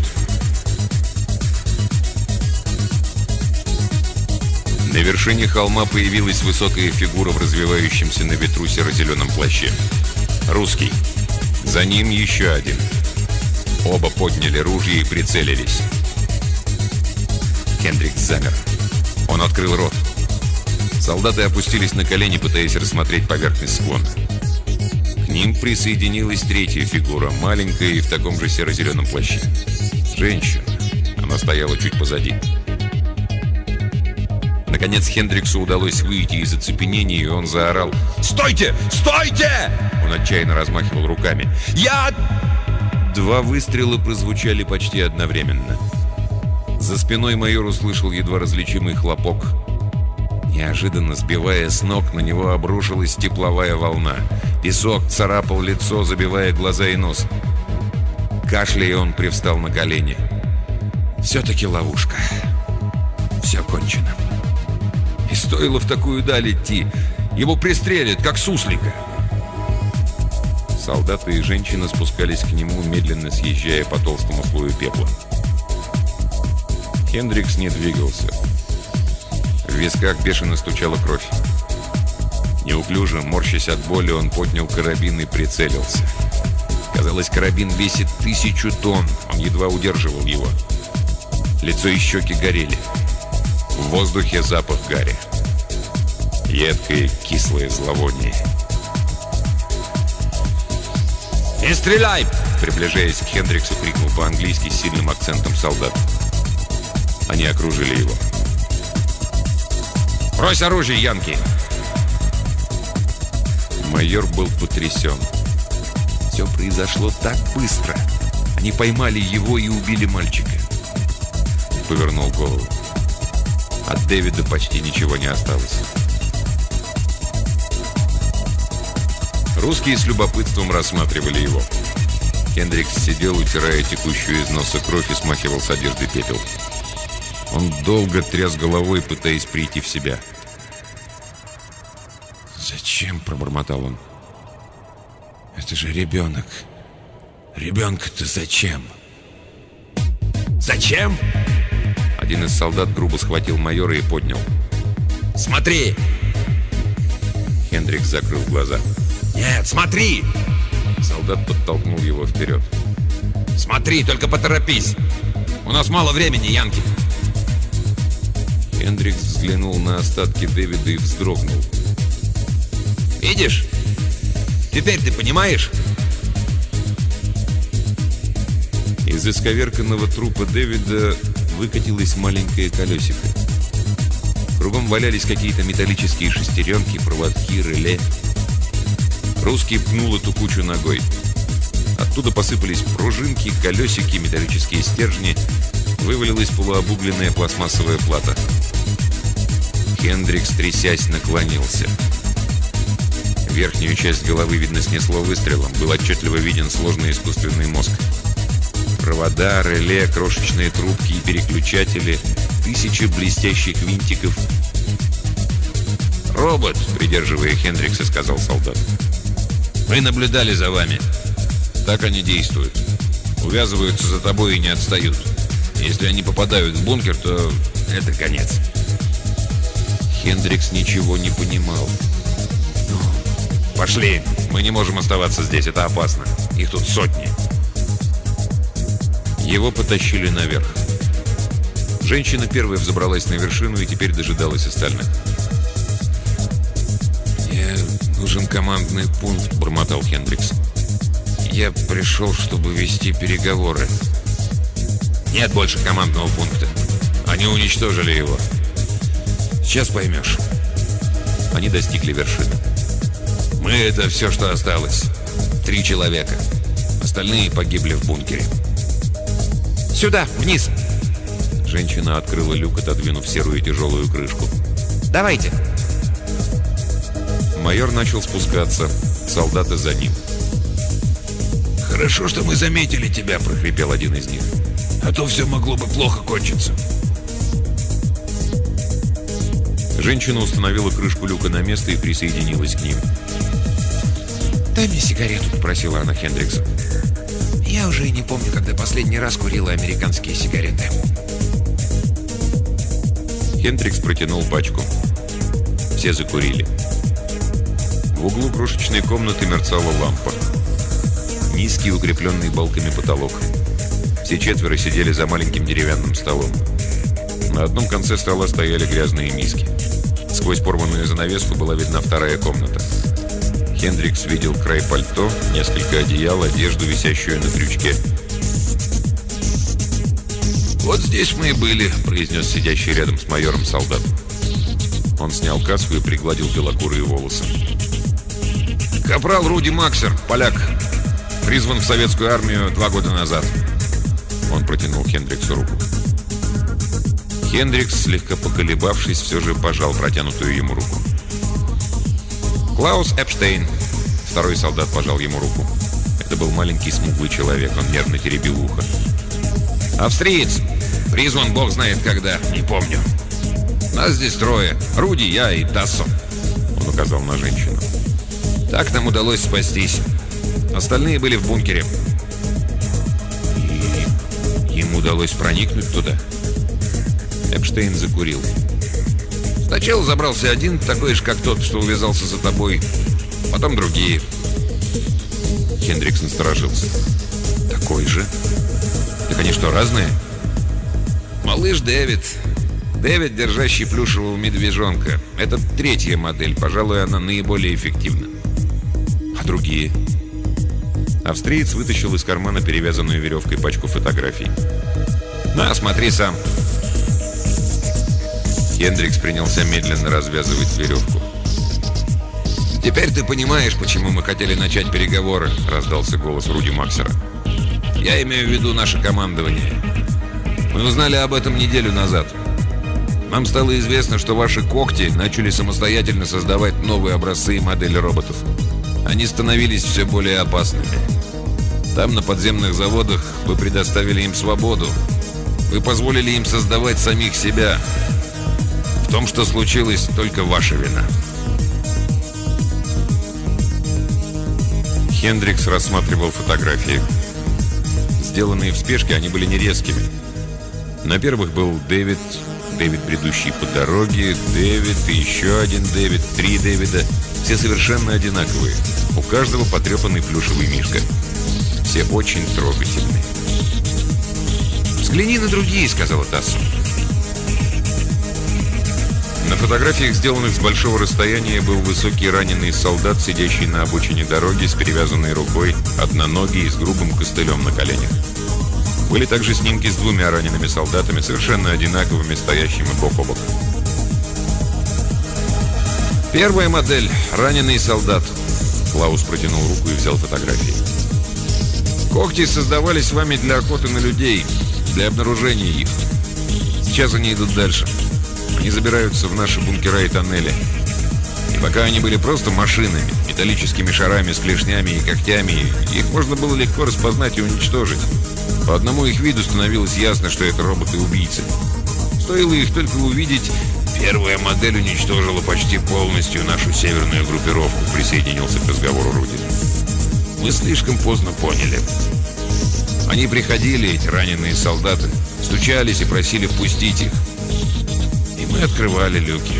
На вершине холма появилась высокая фигура в развивающемся на ветру серо-зеленом плаще. Русский. За ним еще один. Оба подняли ружья и прицелились. Хендрикс замер. Он открыл рот. Солдаты опустились на колени, пытаясь рассмотреть поверхность склона. К ним присоединилась третья фигура, маленькая и в таком же серо-зеленом плаще. Женщина. Она стояла чуть позади. Наконец Хендриксу удалось выйти из оцепенения, и он заорал: «Стойте! Стойте!» Он отчаянно размахивал руками. «Я...» Два выстрела прозвучали почти одновременно. За спиной майор услышал едва различимый хлопок. Неожиданно, сбивая с ног, на него обрушилась тепловая волна. Песок царапал лицо, забивая глаза и нос. Кашляя, он привстал на колени. Все-таки ловушка. Все кончено. И стоило в такую даль идти. Его пристрелят, как суслика. Солдаты и женщина спускались к нему, медленно съезжая по толстому слою пепла. Хендрикс не двигался. В висках бешено стучала кровь. Неуклюже, морщась от боли, он поднял карабин и прицелился. Казалось, карабин весит 1000 тонн. Он едва удерживал его. Лицо и щеки горели. В воздухе запах гари. Едкое, кислое зловоние. «Не стреляй!» Приближаясь к Хендриксу, крикнул по-английски с сильным акцентом солдат. Они окружили его. «Брось оружие, янки!» Майор был потрясен. Все произошло так быстро. Они поймали его и убили мальчика. Повернул голову. От Дэвида почти ничего не осталось. Русские с любопытством рассматривали его. Хендрикс сидел, утирая текущую из носа кровь, и смахивал с одежды пепел. Он долго тряс головой, пытаясь прийти в себя. «Зачем?» – пробормотал он. «Это же ребенок. Ребенка-то зачем?» «Зачем?» Один из солдат грубо схватил майора и поднял. «Смотри!» Хендрикс закрыл глаза. «Нет, смотри!» Солдат подтолкнул его вперед. «Смотри, только поторопись! У нас мало времени, янки!» Хендрикс взглянул на остатки Дэвида и вздрогнул. «Видишь? Теперь ты понимаешь?» Из исковерканного трупа Дэвида выкатилось маленькое колесико. Кругом валялись какие-то металлические шестеренки, проводки, реле. Русский пнул эту кучу ногой. Оттуда посыпались пружинки, колесики, металлические стержни. Вывалилась полуобугленная пластмассовая плата. Хендрикс, трясясь, наклонился. Верхнюю часть головы, видно, снесло выстрелом. Был отчетливо виден сложный искусственный мозг. Провода, реле, крошечные трубки и переключатели, тысячи блестящих винтиков. «Робот», придерживая Хендрикса, сказал солдат. «Мы наблюдали за вами. Так они действуют. Увязываются за тобой и не отстают. Если они попадают в бункер, то это конец». Хендрикс ничего не понимал. «Пошли! Мы не можем оставаться здесь, это опасно. Их тут сотни». Его потащили наверх. Женщина первая взобралась на вершину и теперь дожидалась остальных. «Мне нужен командный пункт», — бормотал Хендрикс. «Я пришел, чтобы вести переговоры». «Нет больше командного пункта. Они уничтожили его. Сейчас поймешь». Они достигли вершины. «Мы — это все, что осталось. 3 человека. Остальные погибли в бункере». «Сюда, вниз!» Женщина открыла люк, отодвинув серую тяжелую крышку. «Давайте!» Майор начал спускаться. Солдаты за ним. «Хорошо, что мы заметили тебя», — прохрипел один из них. «А то все могло бы плохо кончиться». Женщина установила крышку люка на место и присоединилась к ним. «Дай мне сигарету», — попросила она Хендрикса. «Я уже и не помню, когда последний раз курила американские сигареты». Хендрикс протянул пачку. Все закурили. В углу крошечной комнаты мерцала лампа. Низкий, укрепленный балками потолок. Все 4 сидели за маленьким деревянным столом. На одном конце стола стояли грязные миски. Сквозь порванную занавеску была видна вторая комната. Хендрикс видел край пальто, несколько одеял, одежду, висящую на крючке. «Вот здесь мы и были», — произнес сидящий рядом с майором солдат. Он снял каску и пригладил белокурые волосы. «Капрал Руди Максер, поляк. Призван в советскую армию 2 года назад». Он протянул Хендриксу руку. Хендрикс, слегка поколебавшись, все же пожал протянутую ему руку. «Клаус Эпштейн». Второй солдат пожал ему руку. Это был маленький смуглый человек, он нервно теребил ухо. «Австриец. Призван бог знает когда, не помню. Нас здесь 3. Руди, я и Тассо». Он указал на женщину. «Так нам удалось спастись. Остальные были в бункере». «И им удалось проникнуть туда?» Эпштейн закурил. «Сначала забрался один, такой же, как тот, что увязался за тобой. Потом другие». Хендрикс насторожился. «Такой же? Так они что, разные?» «Малыш Дэвид. Дэвид, держащий плюшевого медвежонка. Это 3-я модель. Пожалуй, она наиболее эффективна». «А другие?» Австриец вытащил из кармана перевязанную веревкой пачку фотографий. «На, смотри сам». Хендрикс принялся медленно развязывать веревку. «Теперь ты понимаешь, почему мы хотели начать переговоры», — раздался голос Руди Максера. «Я имею в виду наше командование. Мы узнали об этом неделю назад. Нам стало известно, что ваши когти начали самостоятельно создавать новые образцы и модели роботов. Они становились все более опасными. Там, на подземных заводах, вы предоставили им свободу. Вы позволили им создавать самих себя. В том, что случилось, только ваша вина». Хендрикс рассматривал фотографии. Сделанные в спешке, они были нерезкими. На первых был Дэвид, бредущий по дороге, Дэвид и еще один Дэвид, 3 Дэвида. Все совершенно одинаковые. У каждого потрепанный плюшевый мишка. Все очень трогательные. «Взгляни на другие», — сказала Тассо. На фотографиях, сделанных с большого расстояния, был высокий раненый солдат, сидящий на обочине дороги с перевязанной рукой, одноногий и с грубым костылем на коленях. Были также снимки с двумя ранеными солдатами, совершенно одинаковыми, стоящими бок о бок. «Первая модель. Раненый солдат». Клаус протянул руку и взял фотографии. «Когти создавались вами для охоты на людей, для обнаружения их. Сейчас они идут дальше. Они забираются в наши бункера и тоннели. И пока они были просто машинами, металлическими шарами с клешнями и когтями, их можно было легко распознать и уничтожить. По одному их виду становилось ясно, что это роботы-убийцы. Стоило их только увидеть, первая модель уничтожила почти полностью нашу северную группировку», присоединился к разговору Руди. «Мы слишком поздно поняли. Они приходили, эти раненые солдаты, стучались и просили впустить их. И мы открывали люки.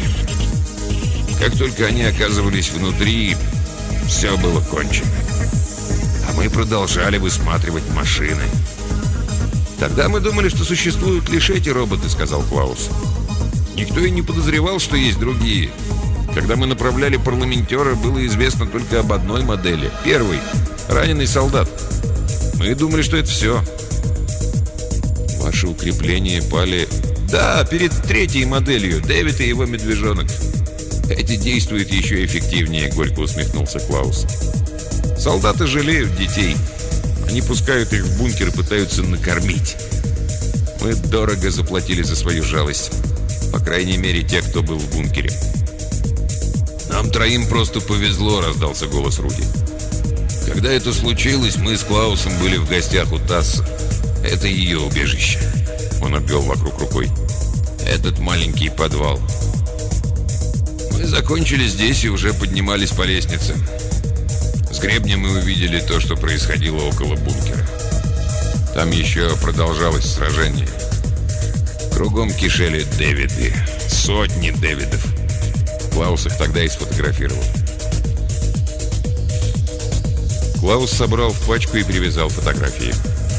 Как только они оказывались внутри, все было кончено. А мы продолжали высматривать машины. Тогда мы думали, что существуют лишь эти роботы», — сказал Клаус. «Никто и не подозревал, что есть другие. Когда мы направляли парламентера, было известно только об одной модели. Первый — раненый солдат. Мы думали, что это все». «Ваши укрепления пали...» «Да, перед третьей моделью. Дэвид и его медвежонок. Эти действуют еще эффективнее», — горько усмехнулся Клаус. «Солдаты жалеют детей. Они пускают их в бункер и пытаются накормить. Мы дорого заплатили за свою жалость. По крайней мере, те, кто был в бункере». «Нам троим просто повезло», — раздался голос Руди. «Когда это случилось, мы с Клаусом были в гостях у Тасса. Это ее убежище». Он обвел вокруг рукой. «Этот маленький подвал. Мы закончили здесь и уже поднимались по лестнице. С гребня мы увидели то, что происходило около бункера. Там еще продолжалось сражение. Кругом кишели Дэвиды. Сотни Дэвидов. Клаус их тогда и сфотографировал». Клаус собрал в пачку и привязал фотографии.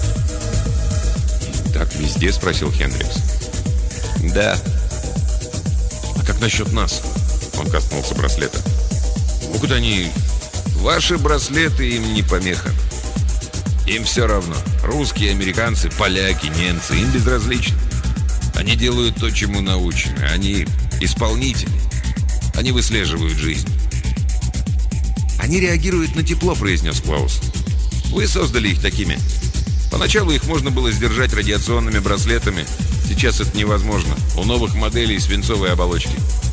«Так везде?» — спросил Хендрикс. «Да». «А как насчет нас?» — он коснулся браслета. «Могут они...» «Ваши браслеты им не помеха. Им все равно. Русские, американцы, поляки, немцы. Им безразлично. Они делают то, чему научены. Они исполнители. Они выслеживают жизнь». «Они реагируют на тепло», — произнес Клаус. «Вы создали их такими. Поначалу их можно было сдержать радиационными браслетами. Сейчас это невозможно. У новых моделей свинцовые оболочки».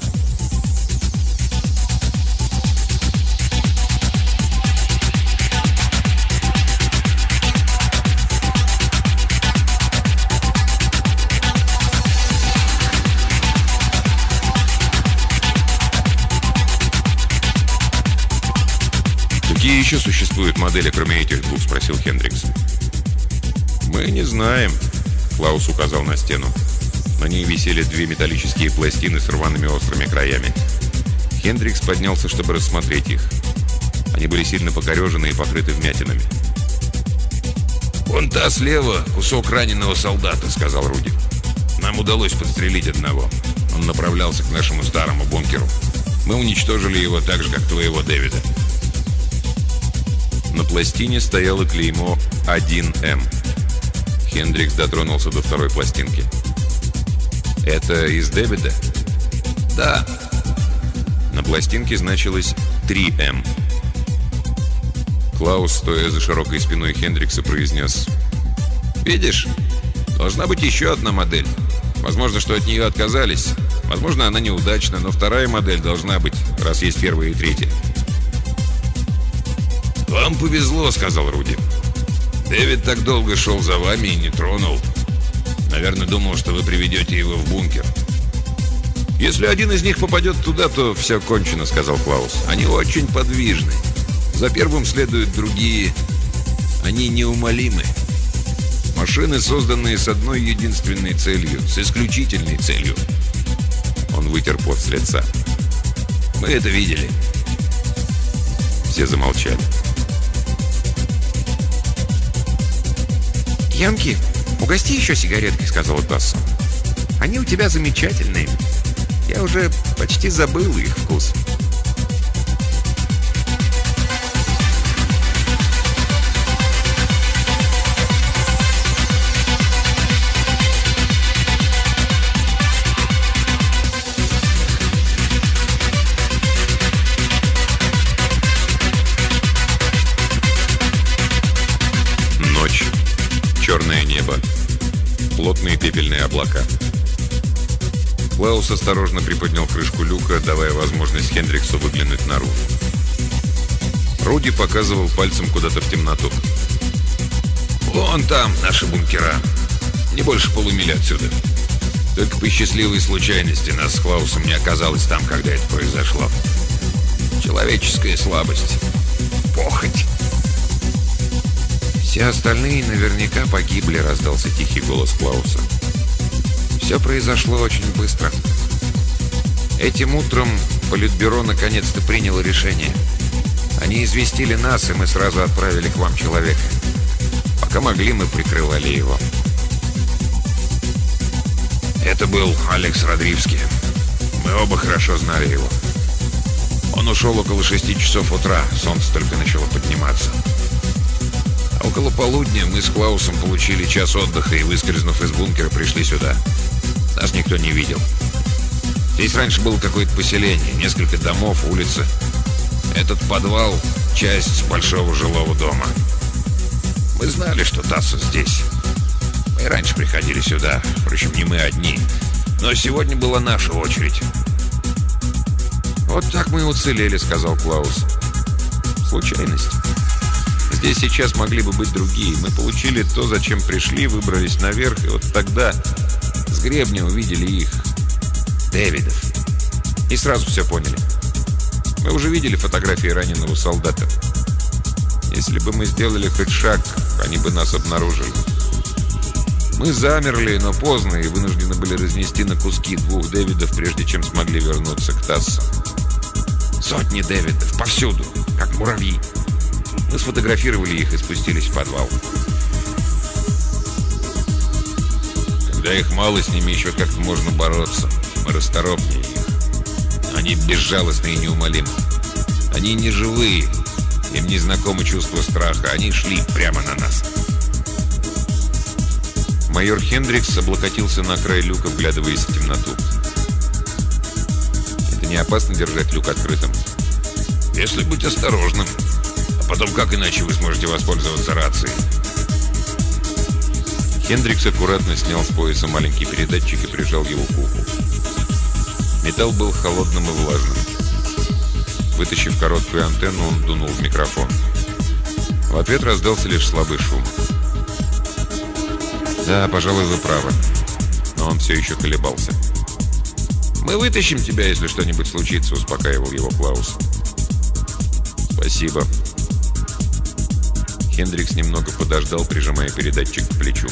«Какие еще существуют модели, кроме этих двух?» — спросил Хендрикс. «Мы не знаем», — Клаус указал на стену. На ней висели две металлические пластины с рваными острыми краями. Хендрикс поднялся, чтобы рассмотреть их. Они были сильно покорежены и покрыты вмятинами. «Вон та слева кусок раненого солдата», — сказал Руди. «Нам удалось подстрелить одного. Он направлялся к нашему старому бункеру. Мы уничтожили его так же, как твоего Дэвида». На пластине стояло клеймо 1М. Хендрикс дотронулся до второй пластинки. «Это из Дэвида?» «Да». На пластинке значилось 3М. Клаус, стоя за широкой спиной Хендрикса, произнес: «Видишь, должна быть еще одна модель. Возможно, что от нее отказались. Возможно, она неудачна, но вторая модель должна быть, раз есть первая и третья». «Вам повезло», — сказал Руди. «Дэвид так долго шел за вами и не тронул. Наверное, думал, что вы приведете его в бункер». «Если один из них попадет туда, то все кончено», — сказал Клаус. «Они очень подвижны. За первым следуют другие. Они неумолимы. Машины, созданные с одной единственной целью, с исключительной целью». Он вытер пот с лица. «Мы это видели». Все замолчали. «Янки, угости еще сигареткой», — сказала Тасса. «Они у тебя замечательные. Я уже почти забыл их вкус. Ночь. Черное небо. Плотные пепельные облака. Клаус осторожно приподнял крышку люка, давая возможность Хендриксу выглянуть наружу. Руди показывал пальцем куда-то в темноту. «Вон там наши бункера. Не больше полумили отсюда. Только по счастливой случайности нас с Клаусом не оказалось там, когда это произошло. Человеческая слабость. Похоть». «Все остальные наверняка погибли», — раздался тихий голос Клауса. «Все произошло очень быстро. Этим утром Политбюро наконец-то приняло решение. Они известили нас, и мы сразу отправили к вам человека. Пока могли, мы прикрывали его». Это был Алекс Родривский. Мы оба хорошо знали его. Он ушел около 6 часов утра, солнце только начало подниматься. А около полудня мы с Клаусом получили час отдыха и, выскользнув из бункера, пришли сюда. Нас никто не видел. Здесь раньше было какое-то поселение, несколько домов, улица. Этот подвал — часть большого жилого дома. Мы знали, что Тассо здесь. Мы раньше приходили сюда, впрочем, не мы одни. Но сегодня была наша очередь. «Вот так мы и уцелели», — сказал Клаус. «Случайность. Здесь сейчас могли бы быть другие. Мы получили то, зачем пришли, выбрались наверх, и вот тогда с гребня увидели их, Дэвидов. И сразу все поняли. Мы уже видели фотографии раненого солдата. Если бы мы сделали хоть шаг, они бы нас обнаружили. Мы замерли, но поздно, и вынуждены были разнести на куски 2 Дэвидов, прежде чем смогли вернуться к Тассо. Сотни Дэвидов, повсюду, как муравьи. Мы сфотографировали их и спустились в подвал. Когда их мало, с ними еще как-то можно бороться. Мы расторопнее их. Они безжалостны и неумолимы. Они не живые. Им не знакомо чувство страха. Они шли прямо на нас. Майор Хендрикс облокотился на край люка, вглядываясь в темноту. «Это не опасно держать люк открытым?» «Если быть осторожным. А потом, как иначе вы сможете воспользоваться рацией?» Хендрикс аккуратно снял с пояса маленький передатчик и прижал его к уху. Металл был холодным и влажным. Вытащив короткую антенну, он дунул в микрофон. В ответ раздался лишь слабый шум. «Да, пожалуй, вы правы». Но он все еще колебался. «Мы вытащим тебя, если что-нибудь случится», — успокаивал его Клаус. «Спасибо». Хендрикс немного подождал, прижимая передатчик к плечу.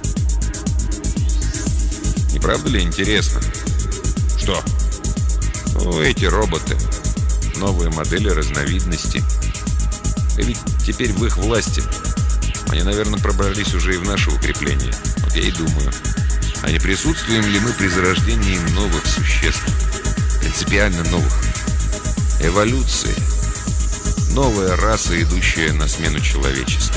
«Не правда ли интересно?» «Что?» «Ну, эти роботы. Новые модели, разновидности. И ведь теперь в их власти. Они, наверное, пробрались уже и в наше укрепление. Вот я и думаю, а не присутствуем ли мы при зарождении новых существ? Принципиально новых. Эволюции. Новая раса, идущая на смену человечеству».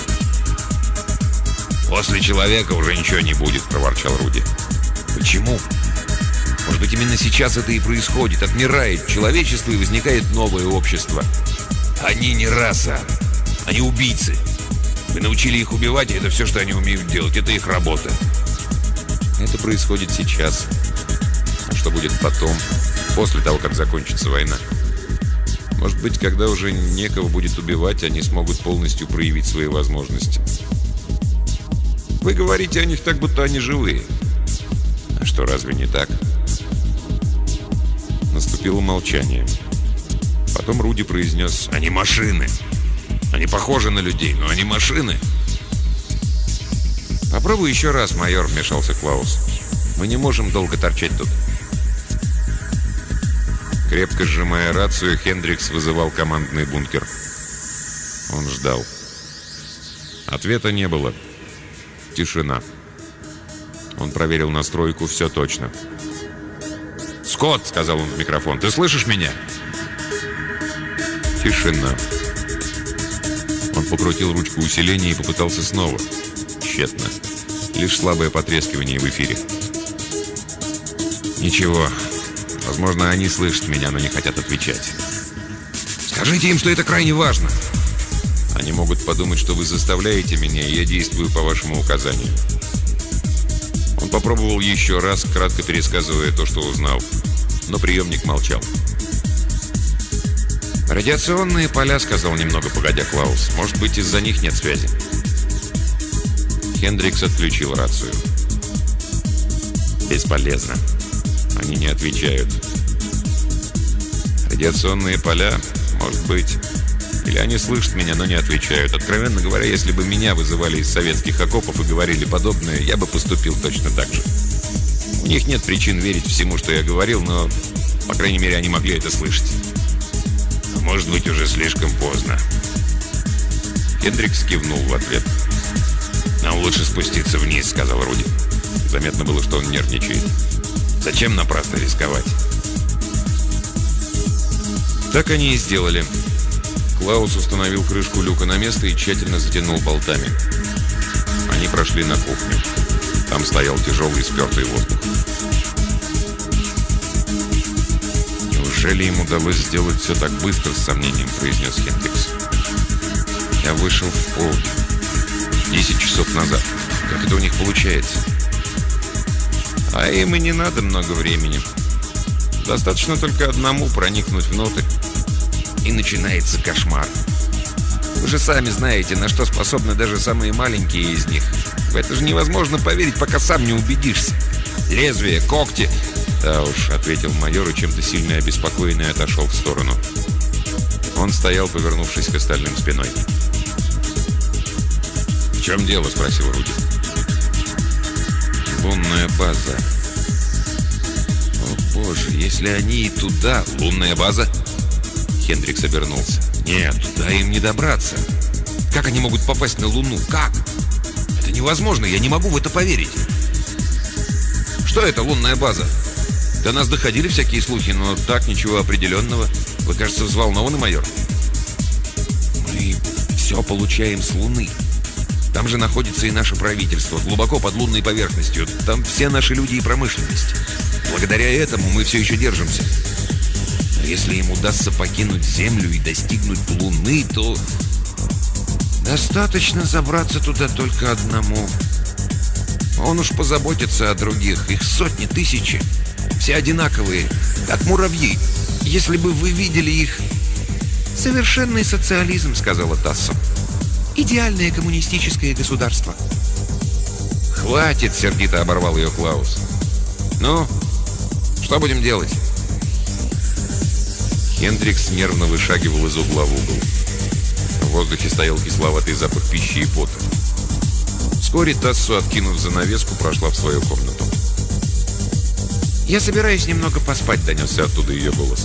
«После человека уже ничего не будет», — проворчал Руди. «Почему? Может быть, именно сейчас это и происходит. Отмирает человечество, и возникает новое общество». «Они не раса. Они убийцы. Вы научили их убивать, и это все, что они умеют делать. Это их работа». Это происходит сейчас. А что будет потом, после того, как закончится война? Может быть, когда уже некого будет убивать, они смогут полностью проявить свои возможности. Вы говорите о них так, будто они живые. А что, разве не так? Наступило молчание. Потом Руди произнес: «Они машины. Они похожи на людей, но они машины». «Попробуй еще раз, майор», — вмешался Клаус. «Мы не можем долго торчать тут». Крепко сжимая рацию, Хендрикс вызывал командный бункер. Он ждал. Ответа не было. Тишина. Он проверил настройку, все точно. «Скотт», — сказал он в микрофон, — «ты слышишь меня?» Тишина. Он покрутил ручку усиления и попытался снова. Тщетно. Лишь слабое потрескивание в эфире. «Ничего. Возможно, они слышат меня, но не хотят отвечать». «Скажите им, что это крайне важно». «Они могут подумать, что вы заставляете меня, и я действую по вашему указанию». Он попробовал еще раз, кратко пересказывая то, что узнал. Но приемник молчал. «Радиационные поля», — сказал немного погодя Клаус. «Может быть, из-за них нет связи». Хендрикс отключил рацию. «Бесполезно. Они не отвечают». «Радиационные поля? Может быть. Или они слышат меня, но не отвечают. Откровенно говоря, если бы меня вызывали из советских окопов и говорили подобное, я бы поступил точно так же. У них нет причин верить всему, что я говорил, но, по крайней мере, они могли это слышать». «Может быть, уже слишком поздно». Хендрикс кивнул в ответ. «Нам лучше спуститься вниз», — сказал Руди. Заметно было, что он нервничает. «Зачем напрасно рисковать?» Так они и сделали. Клаус установил крышку люка на место и тщательно затянул болтами. Они прошли на кухню. Там стоял тяжелый спертый воздух. «Неужели им удалось сделать все так быстро?» — с сомнением произнес Хендрикс. «Я вышел в полдень. 10 часов назад. Как это у них получается?» «А им и не надо много времени. Достаточно только одному проникнуть внутрь. И начинается кошмар. Вы же сами знаете, на что способны даже самые маленькие из них. В это же невозможно поверить, пока сам не убедишься. Лезвие, когти...» «Да уж», — ответил майор и чем-то сильно обеспокоенный отошел в сторону. Он стоял, повернувшись к остальным спиной. «В чем дело?» — спросил Руди. «Лунная база. О боже, если они и туда...» «Лунная база?» Хендрикс обернулся. «Нет, туда им не добраться. Как они могут попасть на Луну? Как? Это невозможно, я не могу в это поверить». «Что это, лунная база?» «До нас доходили всякие слухи, но так, ничего определенного. Вы, кажется, взволнованы, майор?» «Мы все получаем с Луны. Там же находится и наше правительство, глубоко под лунной поверхностью. Там все наши люди и промышленность. Благодаря этому мы все еще держимся. Но если им удастся покинуть Землю и достигнуть Луны, то достаточно забраться туда только одному. Он уж позаботится о других. Их сотни, тысячи. Все одинаковые, как муравьи. Если бы вы видели их...» «Совершенный социализм», — сказала Тассо. «Идеальное коммунистическое государство». «Хватит», — сердито оборвал ее Клаус. «Ну, что будем делать?» Хендрикс нервно вышагивал из угла в угол. В воздухе стоял кисловатый запах пищи и пота. Вскоре Тассо, откинув занавеску, прошла в свою комнату. «Я собираюсь немного поспать», — донесся оттуда ее голос.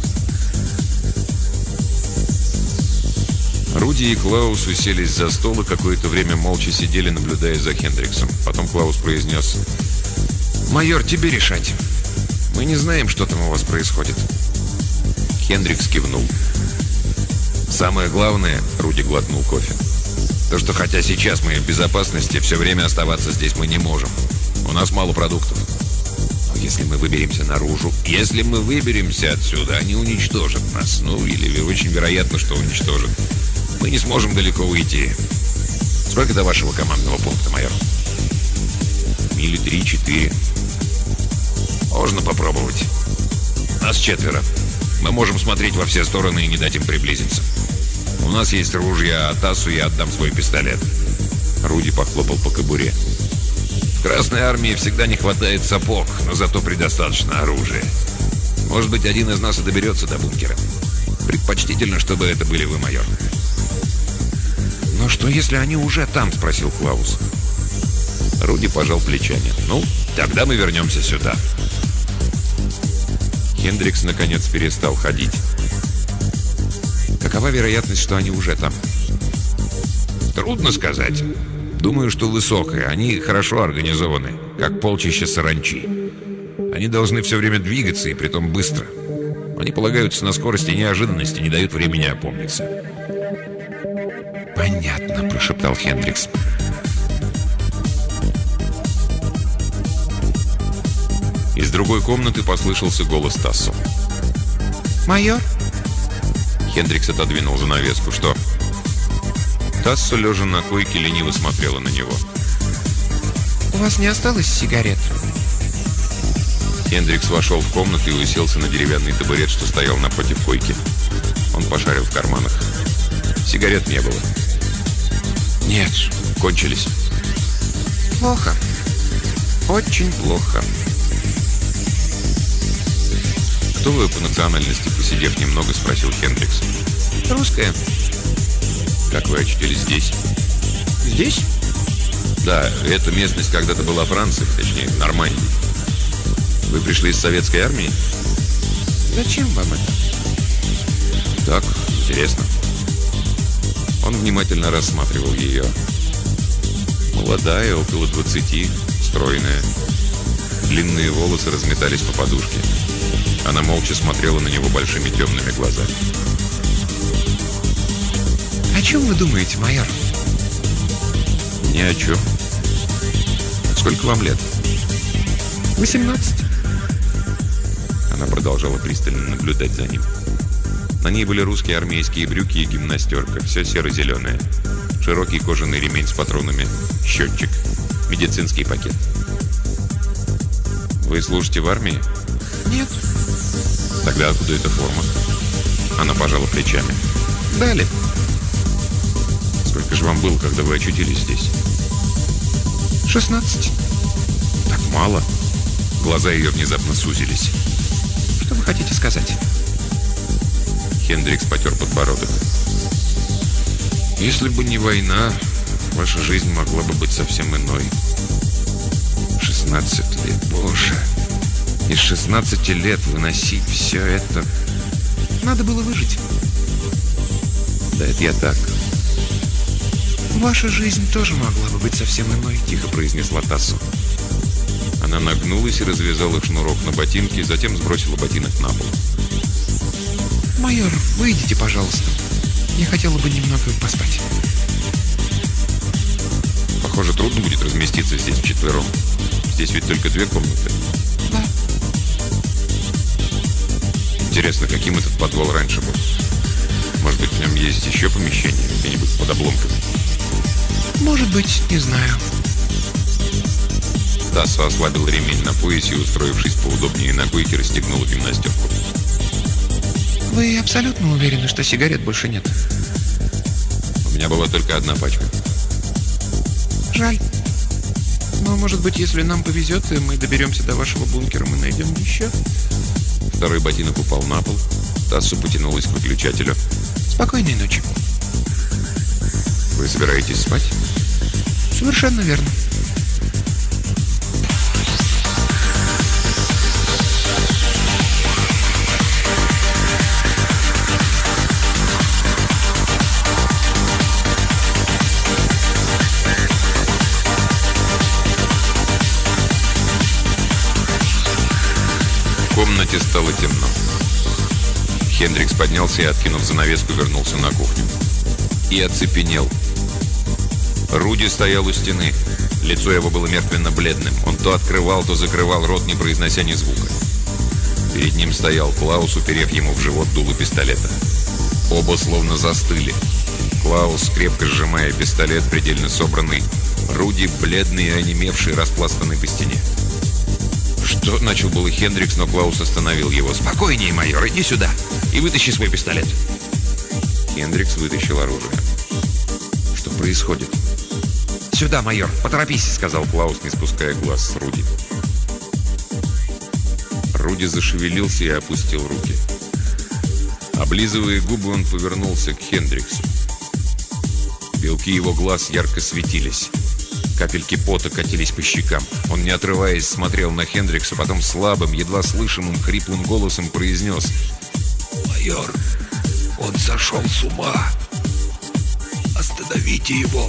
Руди и Клаус уселись за стол и какое-то время молча сидели, наблюдая за Хендриксом. Потом Клаус произнес: «Майор, тебе решать. Мы не знаем, что там у вас происходит». Хендрикс кивнул. «Самое главное», — Руди глотнул кофе, «то, что хотя сейчас мы в безопасности, все время оставаться здесь мы не можем. У нас мало продуктов. Но если мы выберемся наружу, если мы выберемся отсюда, они уничтожат нас. Ну, или очень вероятно, что уничтожат. Мы не сможем далеко уйти. Сколько до вашего командного пункта, майор?» «Мили 3-4. Можно попробовать. Нас 4. Мы можем смотреть во все стороны и не дать им приблизиться. У нас есть ружья, а Тассу я отдам свой пистолет». Руди похлопал по кобуре. «В Красной армии всегда не хватает сапог, но зато предостаточно оружия. Может быть, один из нас и доберется до бункера. Предпочтительно, чтобы это были вы, майор». «Но что, если они уже там?» — спросил Клаус. Руди пожал плечами. «Ну, тогда мы вернемся сюда». Хендрикс, наконец, перестал ходить. «Какова вероятность, что они уже там?» «Трудно сказать. Думаю, что высокая. Они хорошо организованы, как полчища саранчи. Они должны все время двигаться, и притом быстро. Они полагаются на скорость и неожиданность, и не дают времени опомниться. «Понятно», — прошептал Хендрикс. Из другой комнаты послышался голос Тассо. «Майор?» Хендрикс отодвинул занавеску. «Что?» Тассо, лежа на койке, лениво смотрела на него. «У вас не осталось сигарет?» Хендрикс вошел в комнату и уселся на деревянный табурет, что стоял напротив койки. Он пошарил в карманах. Сигарет не было. «Нет, кончились». «Плохо. Очень плохо». «Кто вы по национальности?» — посидев немного, спросил Хендрикс. «Русская». «Как вы очутились здесь?» «Здесь?» «Да, эта местность когда-то была Францией, точнее, Нормандией. Вы пришли из советской армии?» «Зачем вам это?» «Так, интересно». Он внимательно рассматривал ее. Молодая, около 20, стройная. Длинные волосы разметались по подушке. Она молча смотрела на него большими темными глазами. «О чем вы думаете, майор?» «Ни о чем. Сколько вам лет?» 18. Она продолжала пристально наблюдать за ним. На ней были русские армейские брюки и гимнастерка, все серо-зеленое. Широкий кожаный ремень с патронами, счетчик, медицинский пакет. «Вы служите в армии?» «Нет». «Тогда откуда эта форма?» Она пожала плечами. «Дали». «Сколько же вам было, когда вы очутились здесь?» 16. «Так мало?» Глаза ее внезапно сузились. Что вы хотите сказать?» Хендрикс потер подбородок. «Если бы не война, ваша жизнь могла бы быть совсем иной. 16 лет, боже! Из 16 лет выносить все это... Надо было выжить. Да это я так». «Ваша жизнь тоже могла бы быть совсем иной», — тихо произнесла Тассо. Она нагнулась и развязала шнурок на ботинке, затем сбросила ботинок на пол. «Майор, выйдите, пожалуйста. Я хотела бы немного поспать». Похоже, трудно будет разместиться здесь вчетвером. Здесь ведь только 2 комнаты. «Да». Интересно, каким этот подвал раньше был? Может быть, в нем есть еще помещение, где-нибудь под обломками? «Может быть, не знаю». Тассо ослабил ремень на поясе и, устроившись поудобнее на койке, расстегнул гимнастерку. «Вы абсолютно уверены, что сигарет больше нет?» У меня была только одна пачка. «Жаль. Но, может быть, если нам повезет, и мы доберемся до вашего бункера, мы найдем еще?» Второй ботинок упал на пол. Тассо потянулась к выключателю. «Спокойной ночи». Вы собираетесь спать? «Совершенно верно». В комнате стало темно. Хендрикс поднялся и, откинув занавеску, вернулся на кухню. И оцепенел. Руди стоял у стены. Лицо его было мертвенно-бледным. Он то открывал, то закрывал рот, не произнося ни звука. Перед ним стоял Клаус, уперев ему в живот дуло пистолета. Оба словно застыли. Клаус, крепко сжимая пистолет, предельно собранный. Руди, бледный и онемевший, распластанный по стене. «Что?» — начал было Хендрикс, но Клаус остановил его. «Спокойнее, майор, иди сюда и вытащи свой пистолет». Хендрикс вытащил оружие. «Что происходит?» «Сюда, майор, поторопись», — сказал Клаус, не спуская глаз с Руди. Руди зашевелился и опустил руки. Облизывая губы, он повернулся к Хендриксу. Белки его глаз ярко светились. Капельки пота катились по щекам. Он, не отрываясь, смотрел на Хендрикса, потом слабым, едва слышимым, хриплым голосом произнес: «Майор, он сошел с ума. Остановите его!»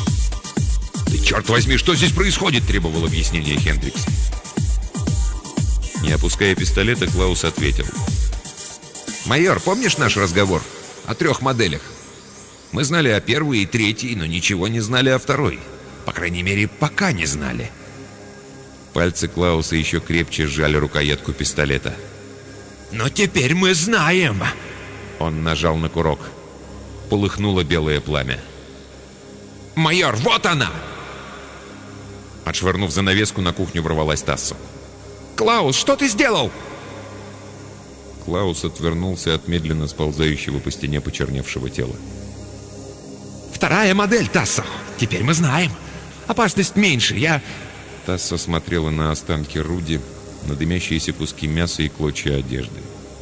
«Да черт возьми, что здесь происходит?» — требовал объяснения Хендрикс. Не опуская пистолета, Клаус ответил. «Майор, помнишь наш разговор о 3 моделях? Мы знали о первой и третьей, но ничего не знали о второй. По крайней мере, пока не знали». Пальцы Клауса еще крепче сжали рукоятку пистолета. «Но теперь мы знаем!» Он нажал на курок. Полыхнуло белое пламя. «Майор, вот она!» Отшвырнув занавеску, на кухню ворвалась Тассо. «Клаус, что ты сделал?» Клаус отвернулся от медленно сползающего по стене почерневшего тела. «Вторая модель, Тассо. Теперь мы знаем. Опасность меньше. Тассо смотрела на останки Руди, на дымящиеся куски мяса и клочья одежды.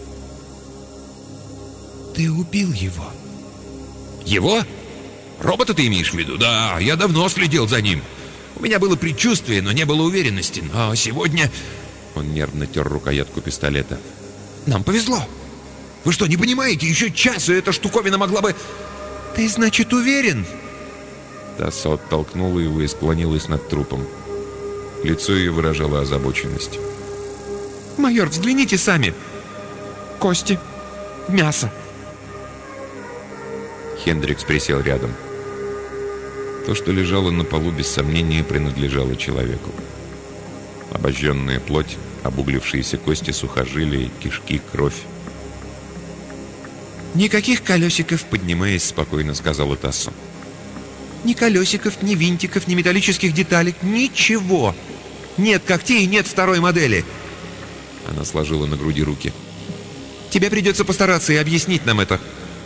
«Ты убил его». «Его? Робота ты имеешь в виду? Да, я давно следил за ним. У меня было предчувствие, но не было уверенности. Но сегодня...» Он нервно тер рукоятку пистолета. «Нам повезло. Вы что, не понимаете? Еще час, и эта штуковина могла бы...» «Ты, значит, уверен?» Тассо оттолкнула его и склонилась над трупом. Лицо ее выражало озабоченность. «Майор, взгляните сами. Кости, мясо». Хендрикс присел рядом. То, что лежало на полу, без сомнения, принадлежало человеку. Обожженная плоть, обуглившиеся кости, сухожилия, кишки, кровь. «Никаких колесиков», — поднимаясь, спокойно сказала Тассо. «Ни колесиков, ни винтиков, ни металлических деталек, ничего. Нет когтей, нет второй модели». Она сложила на груди руки. «Тебе придется постараться и объяснить нам это».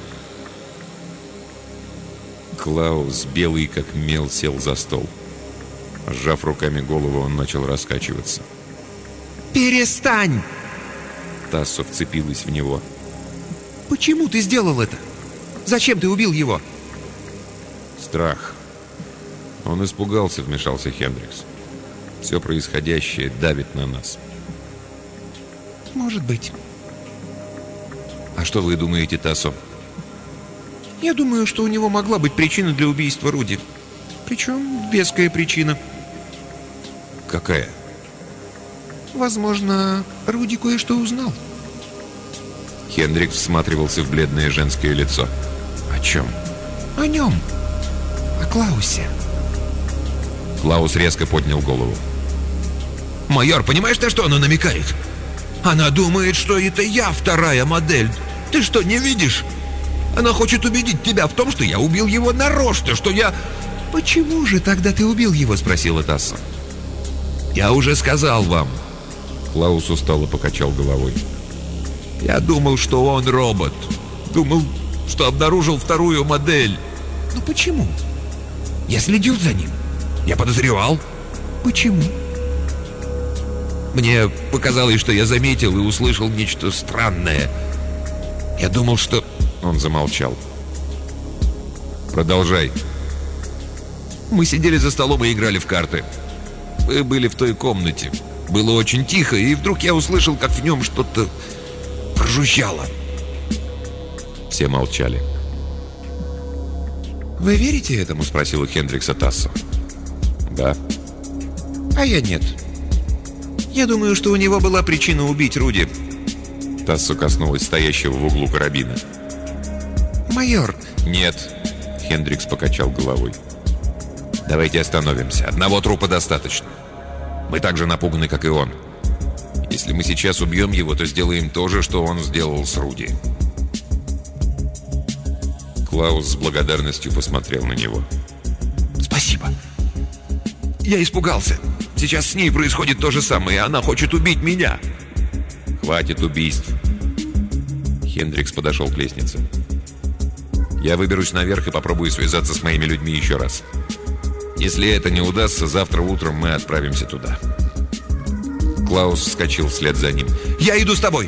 Клаус, белый как мел, сел за стол. Сжав руками голову, он начал раскачиваться. «Перестань!» Тассо вцепилась в него. «Почему ты сделал это? Зачем ты убил его?» «Страх. Он испугался», — вмешался Хендрикс. «Все происходящее давит на нас». «Может быть». «А что вы думаете, Тассо?» «Я думаю, что у него могла быть причина для убийства Руди. Причем веская причина». «Какая?» «Возможно, Руди кое-что узнал». Хендрикс всматривался в бледное женское лицо. «О чем?» «О нем. О Клаусе». Клаус резко поднял голову. «Майор, понимаешь, на что она намекает? Она думает, что это я вторая модель. Ты что, не видишь? Она хочет убедить тебя в том, что я убил его нарочно, что я...» «Почему же тогда ты убил его?» — спросила Тассо. «Я уже сказал вам». Клаус устало покачал головой. «Я думал, что он робот. Думал, что обнаружил вторую модель. Но почему? Я следил за ним. Я подозревал. Почему? Мне показалось, что я заметил и услышал нечто странное. Я думал, что...» Он замолчал. «Продолжай». «Мы сидели за столом и играли в карты. Вы были в той комнате. Было очень тихо, и вдруг я услышал, как в нем что-то прожужжало». Все молчали. «Вы верите этому?» — спросила Хендрикса Тассо. «Да». «А я нет. Я думаю, что у него была причина убить Руди». Тассо коснулась стоящего в углу карабина. «Майор!» «Нет», — Хендрикс покачал головой. «Давайте остановимся. Одного трупа достаточно. Мы так же напуганы, как и он. Если мы сейчас убьем его, то сделаем то же, что он сделал с Руди». Клаус с благодарностью посмотрел на него. «Спасибо. Я испугался. Сейчас с ней происходит то же самое, и она хочет убить меня». «Хватит убийств». Хендрикс подошел к лестнице. «Я выберусь наверх и попробую связаться с моими людьми еще раз. Если это не удастся, завтра утром мы отправимся туда». Клаус вскочил вслед за ним. «Я иду с тобой!»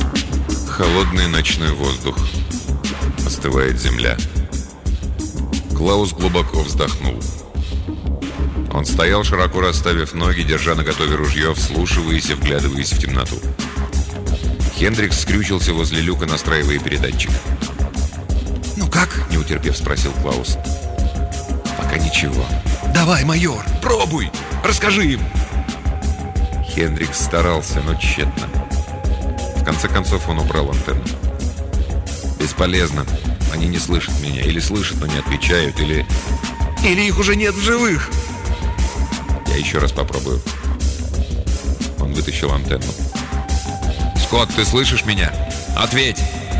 Холодный ночной воздух. Остывает земля. Клаус глубоко вздохнул. Он стоял, широко расставив ноги, держа наготове ружье, вслушиваясь и вглядываясь в темноту. Хендрикс скрючился возле люка, настраивая передатчик. «Ну как?» — не утерпев, спросил Клаус. «Пока ничего». «Давай, майор, пробуй! Расскажи им!» Хендрикс старался, но тщетно. В конце концов он убрал антенну. «Бесполезно. Они не слышат меня. Или слышат, но не отвечают, или...» «Или их уже нет в живых!» «Я еще раз попробую». Он вытащил антенну. «Скотт, ты слышишь меня? Ответь!»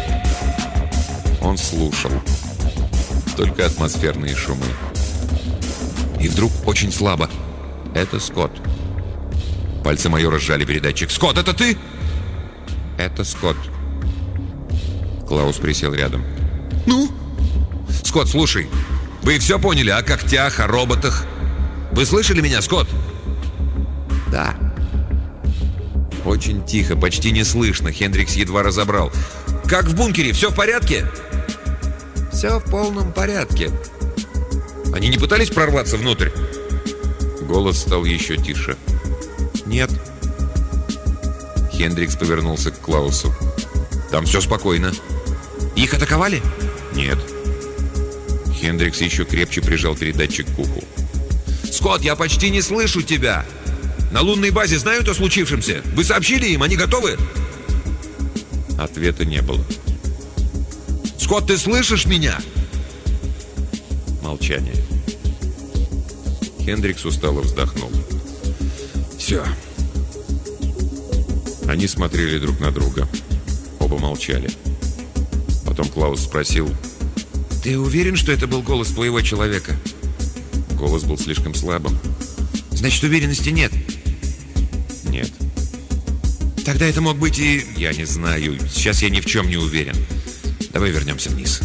Он слушал. Только атмосферные шумы. И вдруг очень слабо. «Это Скотт». Пальцы майора сжали передатчик. «Скотт, это ты?» «Это Скотт». Клаус присел рядом. «Ну?» «Скотт, слушай, вы все поняли о когтях, о роботах? Вы слышали меня, Скотт?» «Да». Очень тихо, почти не слышно. Хендрикс едва разобрал. «Как в бункере? Все в порядке?» «Все в полном порядке». «Они не пытались прорваться внутрь?» Голос стал еще тише. «Нет». Хендрикс повернулся к Клаусу. «Там все спокойно». «Их атаковали?» «Нет». Хендрикс еще крепче прижал передатчик к уху. «Скотт, я почти не слышу тебя! На лунной базе знают о случившемся? Вы сообщили им? Они готовы?» Ответа не было. «Скотт, ты слышишь меня?» Молчание. Хендрикс устало вздохнул. «Все». Они смотрели друг на друга. Оба молчали. Потом Клаус спросил: «Ты уверен, что это был голос твоего человека?» Голос был слишком слабым. «Значит, уверенности нет?» «Нет». «Тогда это мог быть и...» «Я не знаю. Сейчас я ни в чем не уверен. Давай вернемся вниз».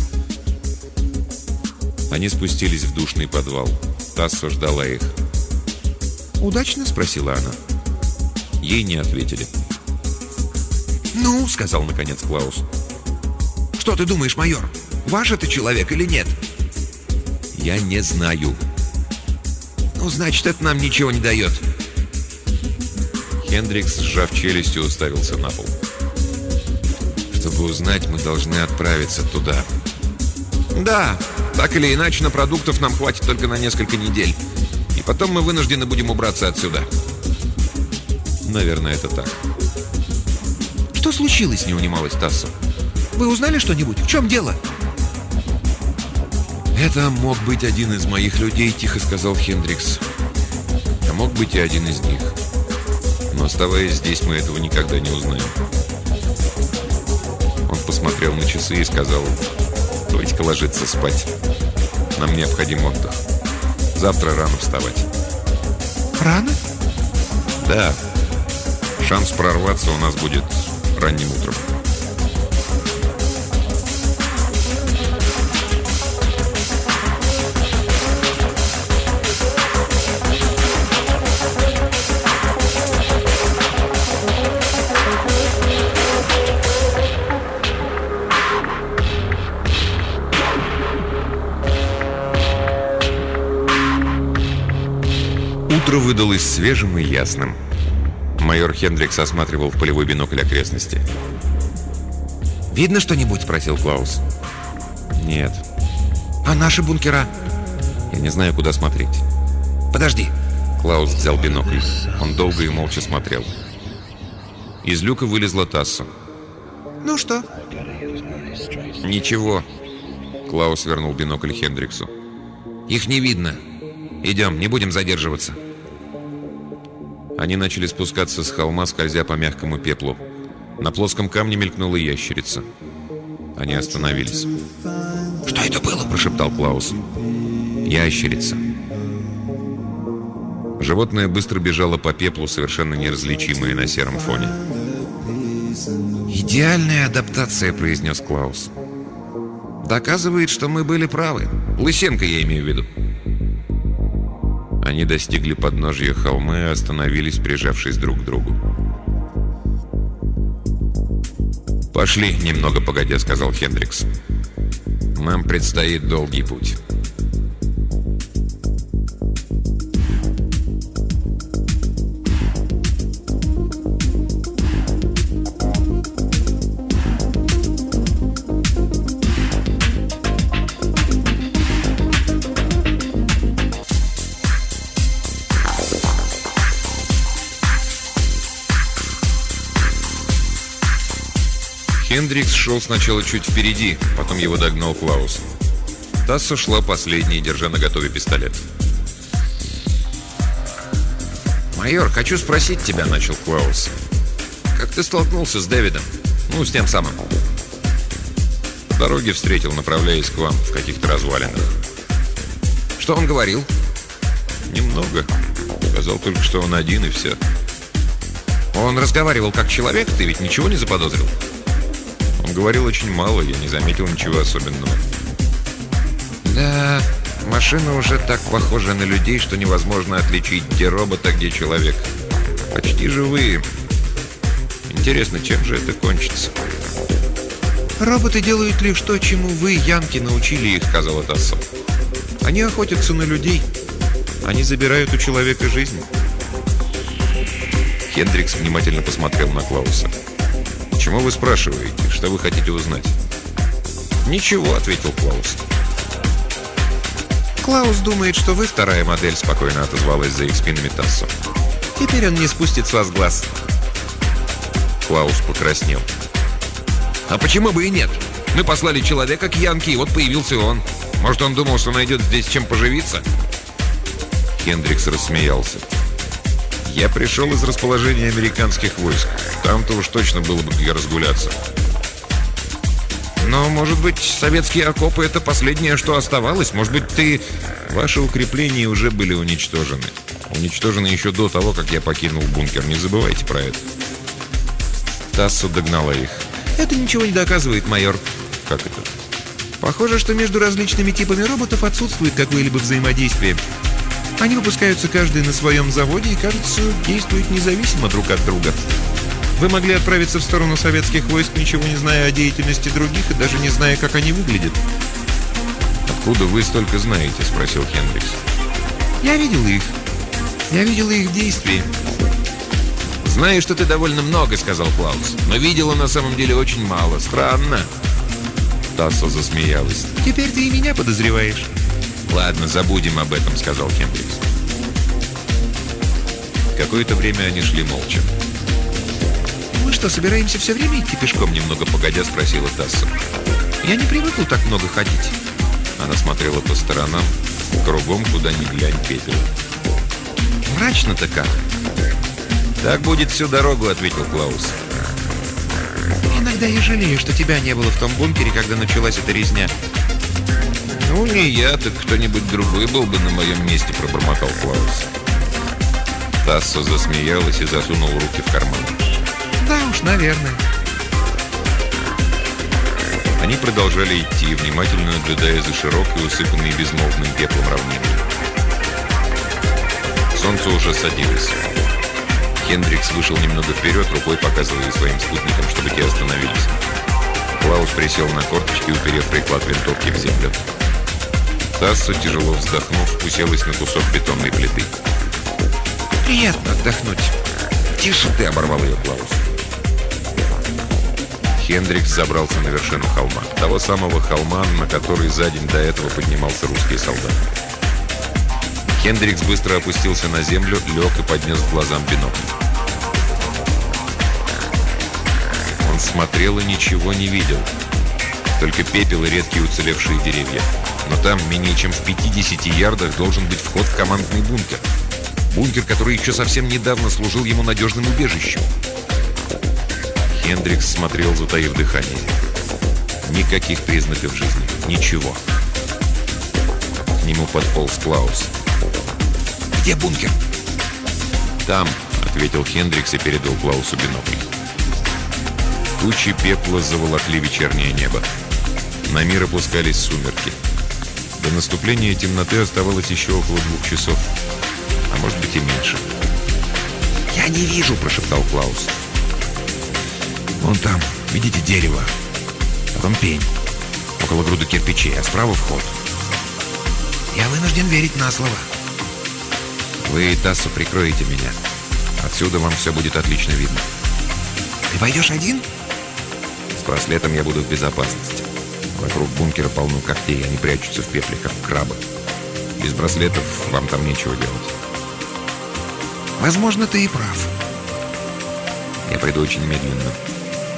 Они спустились в душный подвал. Тассо ждала их. «Удачно?» — спросила она. Ей не ответили. «Ну?» — сказал наконец Клаус. «Что ты думаешь, майор? Ваш это человек или нет?» «Я не знаю». «Ну, значит, это нам ничего не дает». Хендрикс, сжав челюстью, уставился на пол. «Чтобы узнать, мы должны отправиться туда». «Да, так или иначе, на продуктов нам хватит только на несколько недель. И потом мы вынуждены будем убраться отсюда». «Наверное, это так». «Что случилось?» — не унималась Тассо. «Вы узнали что-нибудь? В чем дело?» «Это мог быть один из моих людей», — тихо сказал Хендрикс. «А мог быть и один из них. Но оставаясь здесь, мы этого никогда не узнаем». Он посмотрел на часы и сказал: «Давайте-ка ложиться спать. Нам необходим отдых. Завтра рано вставать». «Рано?» «Да. Шанс прорваться у нас будет ранним утром». Утро выдалось свежим и ясным. Майор Хендрикс осматривал в полевой бинокль окрестности. «Видно что-нибудь?» — спросил Клаус. «Нет». «А наши бункера?» «Я не знаю, куда смотреть». «Подожди». Клаус взял бинокль. Он долго и молча смотрел. Из люка вылезла Тассо. «Ну что?» «Ничего». Клаус вернул бинокль Хендриксу. «Их не видно. Идем, не будем задерживаться». Они начали спускаться с холма, скользя по мягкому пеплу. На плоском камне мелькнула ящерица. Они остановились. «Что это было?» – прошептал Клаус. «Ящерица». Животное быстро бежало по пеплу, совершенно неразличимое на сером фоне. «Идеальная адаптация», – произнес Клаус. «Доказывает, что мы были правы. Лысенко, я имею в виду». Они достигли подножья холма и остановились, прижавшись друг к другу. «Пошли, немного погодя», — сказал Хендрикс. «Нам предстоит долгий путь». Хендрикс шел сначала чуть впереди, потом его догнал Клаус. Тассо шла последней, держа наготове пистолет. «Майор, хочу спросить тебя», — начал Клаус. «Как ты столкнулся с Дэвидом? Ну, с тем самым». «По дороге встретил, направляясь к вам в каких-то развалинах». «Что он говорил?» «Немного. Сказал только, что он один, и все». «Он разговаривал как человек? Ты ведь ничего не заподозрил?» «Он говорил очень мало, я не заметил ничего особенного». «Да, машина уже так похожа на людей, что невозможно отличить, где робот, а где человек. Почти живые. Интересно, чем же это кончится?» «Роботы делают лишь то, чему вы, янки, научили их», — сказала Тассо. «Они охотятся на людей. Они забирают у человека жизнь». Хендрикс внимательно посмотрел на Клауса. «Почему вы спрашиваете? Что вы хотите узнать?» «Ничего», — ответил Клаус. «Клаус думает, что вы вторая модель», — спокойно отозвалась за их спинами Тассо. «Теперь он не спустит с вас глаз». Клаус покраснел. «А почему бы и нет? Мы послали человека к Янке, и вот появился он. Может, он думал, что найдет здесь чем поживиться?» Хендрикс рассмеялся. «Я пришел из расположения американских войск. Там-то уж точно было бы где разгуляться». «Но, может быть, советские окопы — это последнее, что оставалось? Может быть, Ваши укрепления уже были уничтожены. Уничтожены еще до того, как я покинул бункер. Не забывайте про это». Тассо догнала их. «Это ничего не доказывает, майор». «Как это?» «Похоже, что между различными типами роботов отсутствует какое-либо взаимодействие. Они выпускаются каждый на своем заводе и, кажется, действуют независимо друг от друга. Вы могли отправиться в сторону советских войск, ничего не зная о деятельности других и даже не зная, как они выглядят». «Откуда вы столько знаете?» — спросил Хендрикс. «Я видел их. Я видел их в действии». «Знаю, что ты довольно много», — сказал Клаус. «Но видела на самом деле очень мало. Странно». Тассо засмеялась. «Теперь ты и меня подозреваешь». «Ладно, забудем об этом», — сказал Хендрикс. Какое-то время они шли молча. «Мы что, собираемся все время идти пешком?» — немного погодя спросила Тассо. «Я не привыкла так много ходить». Она смотрела по сторонам, кругом, куда ни глянь, пепел. «Мрачно-то как?» «Так будет всю дорогу», — ответил Клаус. «Иногда я жалею, что тебя не было в том бункере, когда началась эта резня». «Ну, не я, так кто-нибудь другой был бы на моем месте», — пробормотал Клаус. Тассо засмеялась и засунула руки в карман. «Да уж, наверное». Они продолжали идти, внимательно наблюдая за широкой, усыпанной безмолвным пеплом равниной. Солнце уже садилось. Хендрикс вышел немного вперед, рукой показывая своим спутникам, чтобы те остановились. Клаус присел на корточки, уперев приклад винтовки в землю. Тассо, тяжело вздохнув, уселась на кусок бетонной плиты. «Приятно отдохнуть». «Тише ты!» — оборвал ее Клаус. Хендрикс забрался на вершину холма. Того самого холма, на который за день до этого поднимался русский солдат. Хендрикс быстро опустился на землю, лег и поднес к глазам бинокль. Он смотрел и ничего не видел. Только пепел и редкие уцелевшие деревья. Но там, менее чем в 50 ярдах, должен быть вход в командный бункер. Бункер, который еще совсем недавно служил ему надежным убежищем. Хендрикс смотрел, затаив дыхание. Никаких признаков жизни. Ничего. К нему подполз Клаус. «Где бункер?» «Там», — ответил Хендрикс и передал Клаусу бинокль. Тучи пепла заволокли вечернее небо. На мир опускались сумерки. До наступления темноты оставалось еще около 2 часов. А может быть и меньше. «Я не вижу», — прошептал Клаус. «Вон там, видите, дерево. Потом пень. Около груды кирпичей, а справа вход». «Я вынужден верить на слово». «Вы, Тассо, прикроете меня. Отсюда вам все будет отлично видно». «Ты пойдешь один?» «С браслетом я буду в безопасности. Вокруг бункера полно когтей, они прячутся в пепле, как крабы. Без браслетов вам там нечего делать». «Возможно, ты и прав». «Я пойду очень медленно.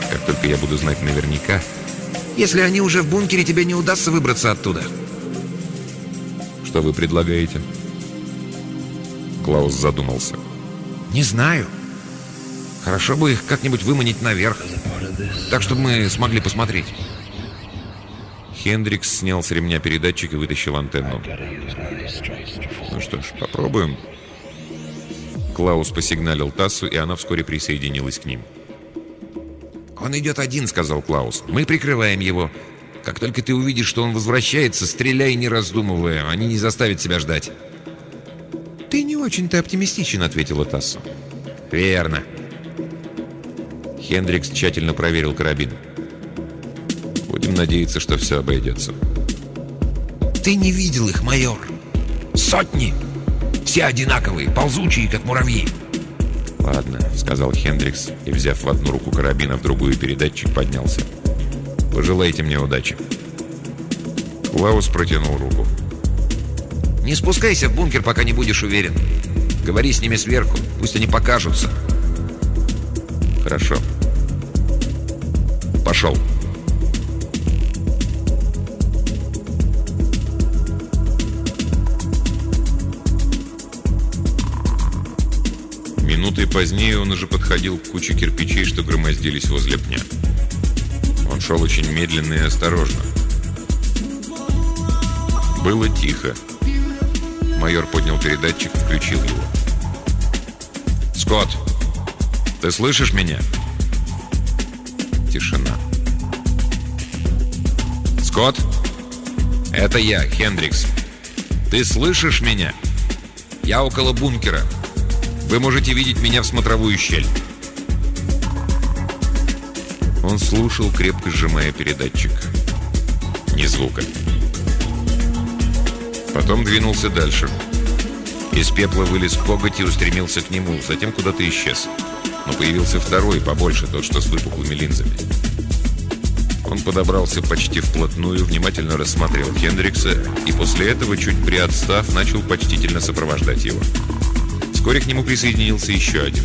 Как только я буду знать наверняка... Если они уже в бункере, тебе не удастся выбраться оттуда. Что вы предлагаете? Клаус задумался. Не знаю. Хорошо бы их как-нибудь выманить наверх, так, чтобы мы смогли посмотреть. Хендрикс снял с ремня передатчик и вытащил антенну. Ну что ж, попробуем. Клаус посигналил Тассу, и она вскоре присоединилась к ним. «Он идет один», — сказал Клаус. «Мы прикрываем его. Как только ты увидишь, что он возвращается, стреляй, не раздумывая. Они не заставят себя ждать». «Ты не очень-то оптимистичен», — ответила Тасса. «Верно». Хендрикс тщательно проверил карабин. «Будем надеяться, что все обойдется». «Ты не видел их, майор. Сотни. Все одинаковые, ползучие, как муравьи». «Ладно», — сказал Хендрикс, и, взяв в одну руку карабин, а в другую передатчик, поднялся. «Пожелайте мне удачи». Клаус протянул руку. «Не спускайся в бункер, пока не будешь уверен. Говори с ними сверху, пусть они покажутся». «Хорошо. Пошел». Минутой позднее он уже подходил к куче кирпичей, что громоздились возле пня. Он шел очень медленно и осторожно. Было тихо. Майор поднял передатчик и включил его. «Скотт, ты слышишь меня?» Тишина. «Скотт, это я, Хендрикс. Ты слышишь меня? Я около бункера. Вы можете видеть меня в смотровую щель». Он слушал, крепко сжимая передатчик. Ни звука. Потом двинулся дальше. Из пепла вылез коготь и устремился к нему, затем куда-то исчез. Но появился второй, побольше, тот, что с выпуклыми линзами. Он подобрался почти вплотную, внимательно рассмотрел Хендрикса и после этого, чуть приотстав, начал почтительно сопровождать его. Вскоре к нему присоединился еще один.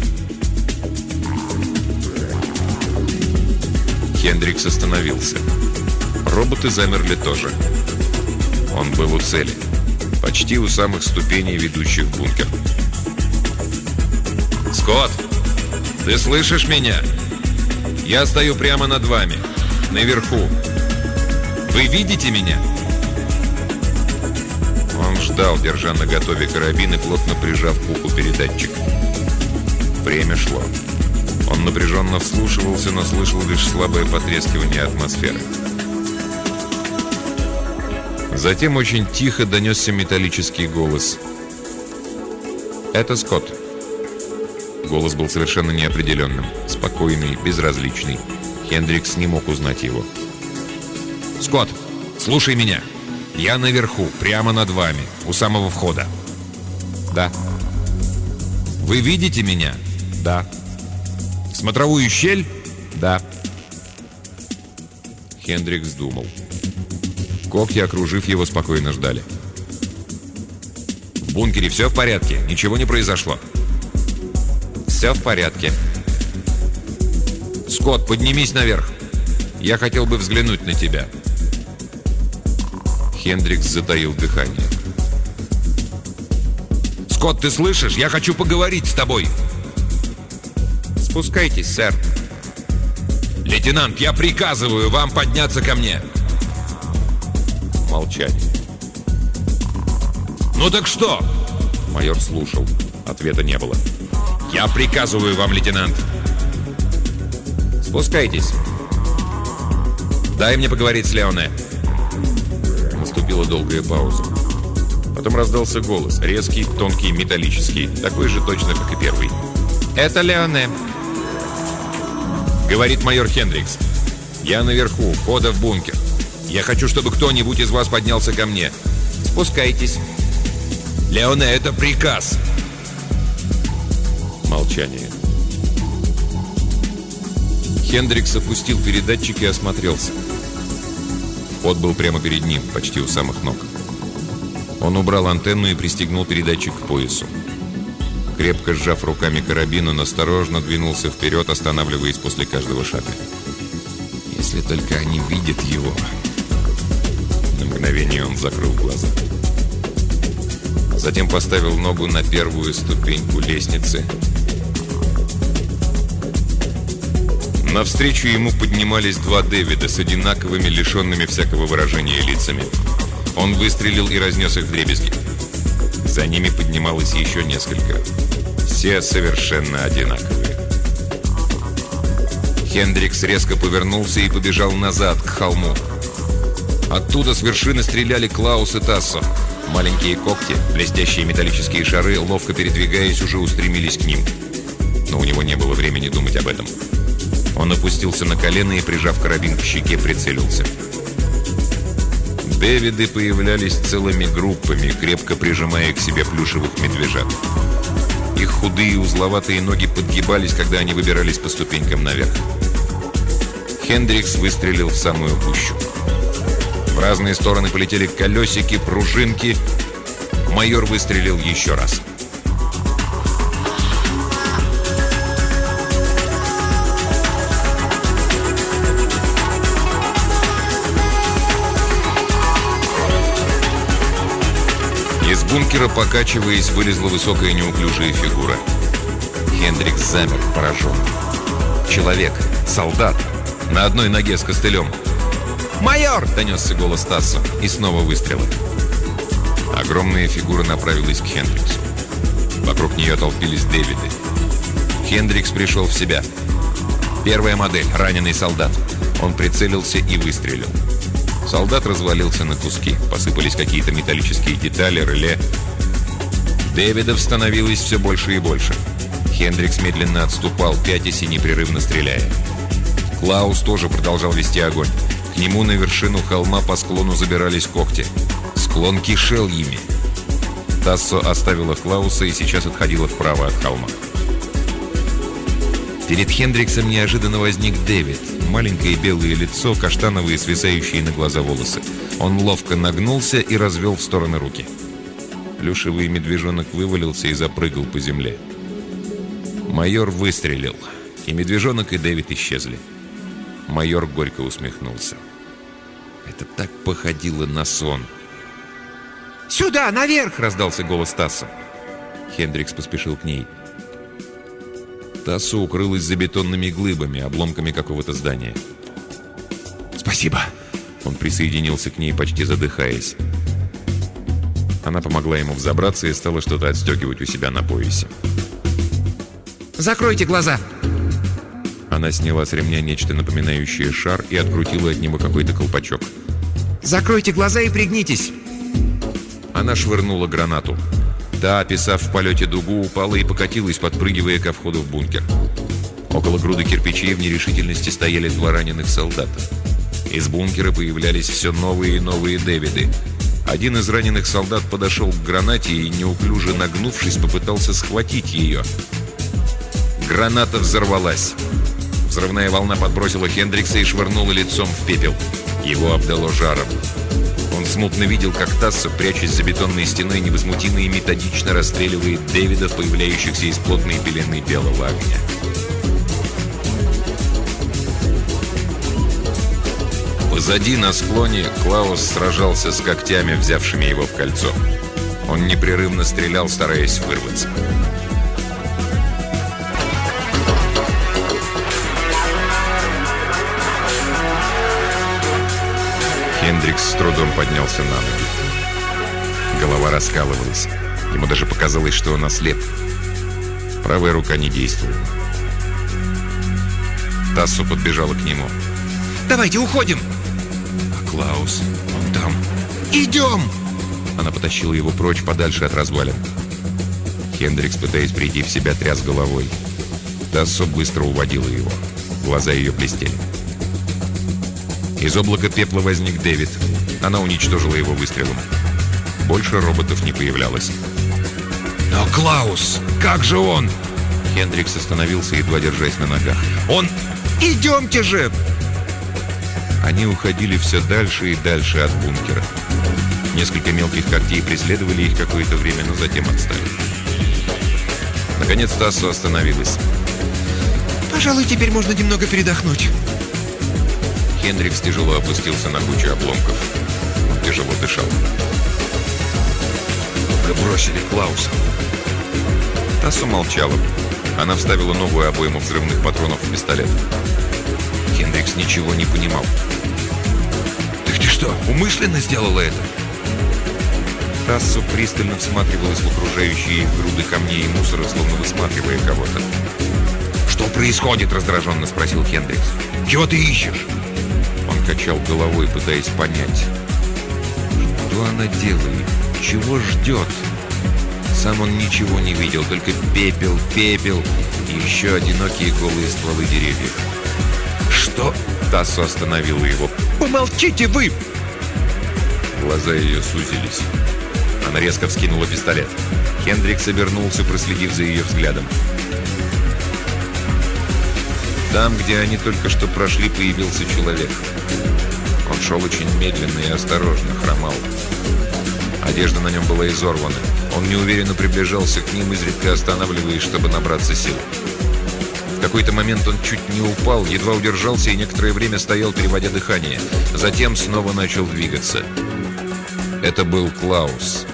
Хендрикс остановился. Роботы замерли тоже. Он был у цели. Почти у самых ступеней, ведущих в бункер. «Скотт, ты слышишь меня? Я стою прямо над вами, наверху. Вы видите меня?» Он ждал, держа наготове карабин и плотно прижав к уху передатчик. Время шло. Он напряженно вслушивался, но слышал лишь слабое потрескивание атмосферы. Затем очень тихо донесся металлический голос. «Это Скотт». Голос был совершенно неопределенным, спокойный, безразличный. Хендрикс не мог узнать его. «Скотт, слушай меня. Я наверху, прямо над вами, у самого входа». «Да». «Вы видите меня?» «Да». «Смотровую щель?» «Да». Хендрикс думал. Когти, окружив его, спокойно ждали. «В бункере все в порядке? Ничего не произошло?» «Все в порядке». «Скотт, поднимись наверх. Я хотел бы взглянуть на тебя». Хендрикс затаил дыхание. «Скотт, ты слышишь? Я хочу поговорить с тобой!» «Спускайтесь, сэр». «Лейтенант, я приказываю вам подняться ко мне!» Молчание. «Ну так что?» Майор слушал. Ответа не было. «Я приказываю вам, лейтенант!» «Спускайтесь!» «Дай мне поговорить с Леоне!» Наступила долгая пауза. Потом раздался голос. Резкий, тонкий, металлический. Такой же точно, как и первый. «Это Леоне!» Говорит майор Хендрикс. «Я наверху, входа в бункер. Я хочу, чтобы кто-нибудь из вас поднялся ко мне. Спускайтесь». «Леоне, это приказ!» Молчание. Хендрикс опустил передатчик и осмотрелся. Вход был прямо перед ним, почти у самых ног. Он убрал антенну и пристегнул передатчик к поясу. Крепко сжав руками карабин, он осторожно двинулся вперед, останавливаясь после каждого шага. Если только они видят его. На мгновение он закрыл глаза. Затем поставил ногу на первую ступеньку лестницы. Навстречу ему поднимались два Дэвида с одинаковыми, лишенными всякого выражения лицами. Он выстрелил и разнес их вдребезги. За ними поднималось еще несколько. Все совершенно одинаковые. Хендрикс резко повернулся и побежал назад, к холму. Оттуда с вершины стреляли Клаус и Тассо. Маленькие когти, блестящие металлические шары, ловко передвигаясь, уже устремились к ним. Но у него не было времени думать об этом. Он опустился на колено и, прижав карабин к щеке, прицелился. Дэвиды появлялись целыми группами, крепко прижимая к себе плюшевых медвежат. Их худые узловатые ноги подгибались, когда они выбирались по ступенькам наверх. Хендрикс выстрелил в самую гущу. В разные стороны полетели колесики, пружинки. Майор выстрелил еще раз. Из бункера, покачиваясь, вылезла высокая неуклюжая фигура. Хендрикс замер, поражен. Человек, солдат, на одной ноге с костылем. «Майор!» — донесся голос Тассо, и снова выстрелы. Огромная фигура направилась к Хендриксу. Вокруг нее толпились Дэвиды. Хендрикс пришел в себя. Первая модель — раненый солдат. Он прицелился и выстрелил. Солдат развалился на куски. Посыпались какие-то металлические детали, реле. Дэвидов становилось все больше и больше. Хендрикс медленно отступал, пятясь и непрерывно стреляя. Клаус тоже продолжал вести огонь. К нему на вершину холма по склону забирались когти. Склон кишел ими. Тассо оставила Клауса и сейчас отходила вправо от холма. Перед Хендриксом неожиданно возник Дэвид. Маленькое белое лицо, каштановые свисающие на глаза волосы. Он ловко нагнулся и развел в стороны руки. Плюшевый медвежонок вывалился и запрыгал по земле. Майор выстрелил, и медвежонок, и Дэвид исчезли. Майор горько усмехнулся. Это так походило на сон. «Сюда, наверх!» — раздался голос Тассо. Хендрикс поспешил к ней. Тассо укрылась за бетонными глыбами, обломками какого-то здания. «Спасибо!» Он присоединился к ней, почти задыхаясь. Она помогла ему взобраться и стала что-то отстегивать у себя на поясе. «Закройте глаза!» Она сняла с ремня нечто напоминающее шар и открутила от него какой-то колпачок. «Закройте глаза и пригнитесь!» Она швырнула гранату. Та, описав в полете дугу, упала и покатилась, подпрыгивая ко входу в бункер. Около груды кирпичей в нерешительности стояли два раненых солдата. Из бункера появлялись все новые и новые Дэвиды. Один из раненых солдат подошел к гранате и, неуклюже нагнувшись, попытался схватить ее. Граната взорвалась. Взрывная волна подбросила Хендрикса и швырнула лицом в пепел. Его обдало жаром. Он смутно видел, как Тассо, прячась за бетонной стеной, невозмутимо и методично расстреливает Дэвидов, появляющихся из плотной пелены белого огня. Позади, на склоне, Клаус сражался с когтями, взявшими его в кольцо. Он непрерывно стрелял, стараясь вырваться. Хендрикс с трудом поднялся на ноги. Голова раскалывалась. Ему даже показалось, что он ослеп. Правая рука не действовала. Тассо подбежала к нему. «Давайте уходим!» «А Клаус? Он там!» «Идем!» Она потащила его прочь, подальше от развалин. Хендрикс, пытаясь прийти в себя, тряс головой. Тассо быстро уводила его. Глаза ее блестели. Из облака пепла возник Дэвид. Она уничтожила его выстрелом. Больше роботов не появлялось. «Но Клаус! Как же он?» Хендрикс остановился, едва держась на ногах. «Он... Идемте же!» Они уходили все дальше и дальше от бункера. Несколько мелких когтей преследовали их какое-то время, но затем отстали. Наконец Тассо остановилась. «Пожалуй, теперь можно немного передохнуть». Хендрикс тяжело опустился на кучу обломков. Он тяжело дышал. «Мы бросили Клауса». Тассо молчала. Она вставила новую обойму взрывных патронов в пистолет. Хендрикс ничего не понимал. «Ты что, умышленно сделала это?» Тассо пристально всматривалась в окружающие их груды камней и мусора, словно высматривая кого-то. «Что происходит?» — раздраженно спросил Хендрикс. «Чего ты ищешь?» Он качал головой, пытаясь понять, что она делает, чего ждет. Сам он ничего не видел, только пепел и еще одинокие голые стволы деревьев. «Что?» — Тассо остановила его. «Помолчите вы!» Глаза ее сузились. Она резко вскинула пистолет. Хендрикс обернулся, проследив за ее взглядом. Там, где они только что прошли, появился человек. Он шел очень медленно и осторожно, хромал. Одежда на нем была изорвана. Он неуверенно приближался к ним, изредка останавливаясь, чтобы набраться сил. В какой-то момент он чуть не упал, едва удержался и некоторое время стоял, переводя дыхание. Затем снова начал двигаться. Это был Клаус.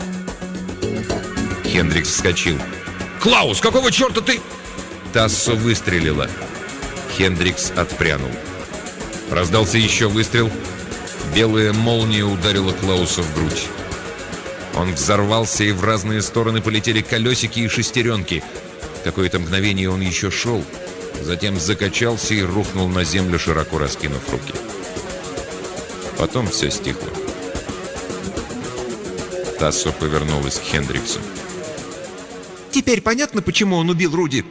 Хендрикс вскочил. «Клаус, какого черта ты...» Тассо выстрелила. Хендрикс отпрянул. Раздался еще выстрел. Белая молния ударила Клауса в грудь. Он взорвался, и в разные стороны полетели колесики и шестеренки. Какое-то мгновение он еще шел, затем закачался и рухнул на землю, широко раскинув руки. Потом все стихло. Тассо повернулась к Хендриксу. «Теперь понятно, почему он убил Руди?»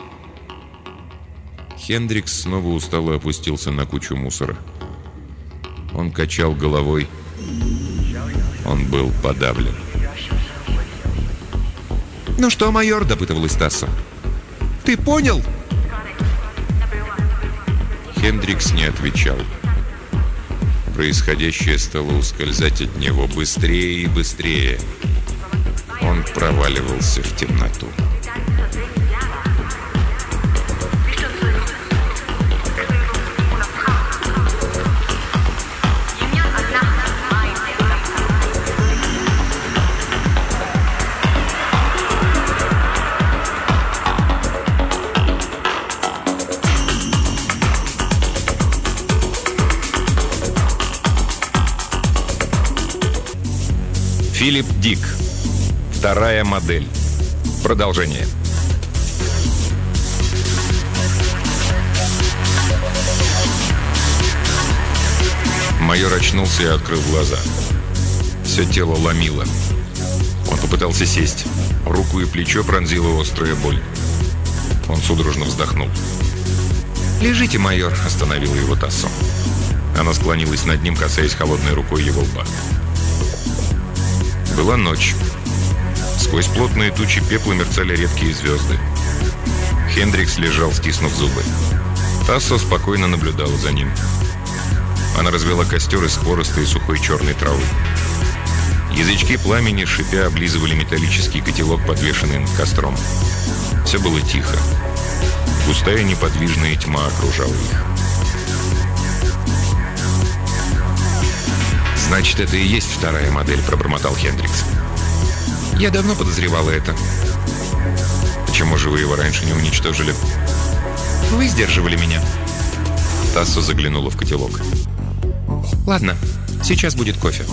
Хендрикс снова устало опустился на кучу мусора. Он качал головой. Он был подавлен. «Ну что, майор?» — допытывалась Тассо. «Ты понял?» Хендрикс не отвечал. Происходящее стало ускользать от него быстрее и быстрее. Он проваливался в темноту. Филипп Дик. Вторая модель. Продолжение. Майор очнулся и открыл глаза. Все тело ломило. Он попытался сесть. Руку и плечо пронзила острая боль. Он судорожно вздохнул. «Лежите, майор», — остановила его Тассо. Она склонилась над ним, касаясь холодной рукой его лба. Была ночь. Сквозь плотные тучи пепла мерцали редкие звезды. Хендрикс лежал, стиснув зубы. Тассо спокойно наблюдала за ним. Она развела костер из хвороста и сухой черной травы. Язычки пламени, шипя, облизывали металлический котелок, подвешенный над костром. Все было тихо. Густая неподвижная тьма окружала их. «Значит, это и есть вторая модель», — пробормотал Хендрикс. «Я давно подозревала это». «Почему же вы его раньше не уничтожили?» «Вы сдерживали меня». Тассо заглянула в котелок. «Ладно, сейчас будет кофе».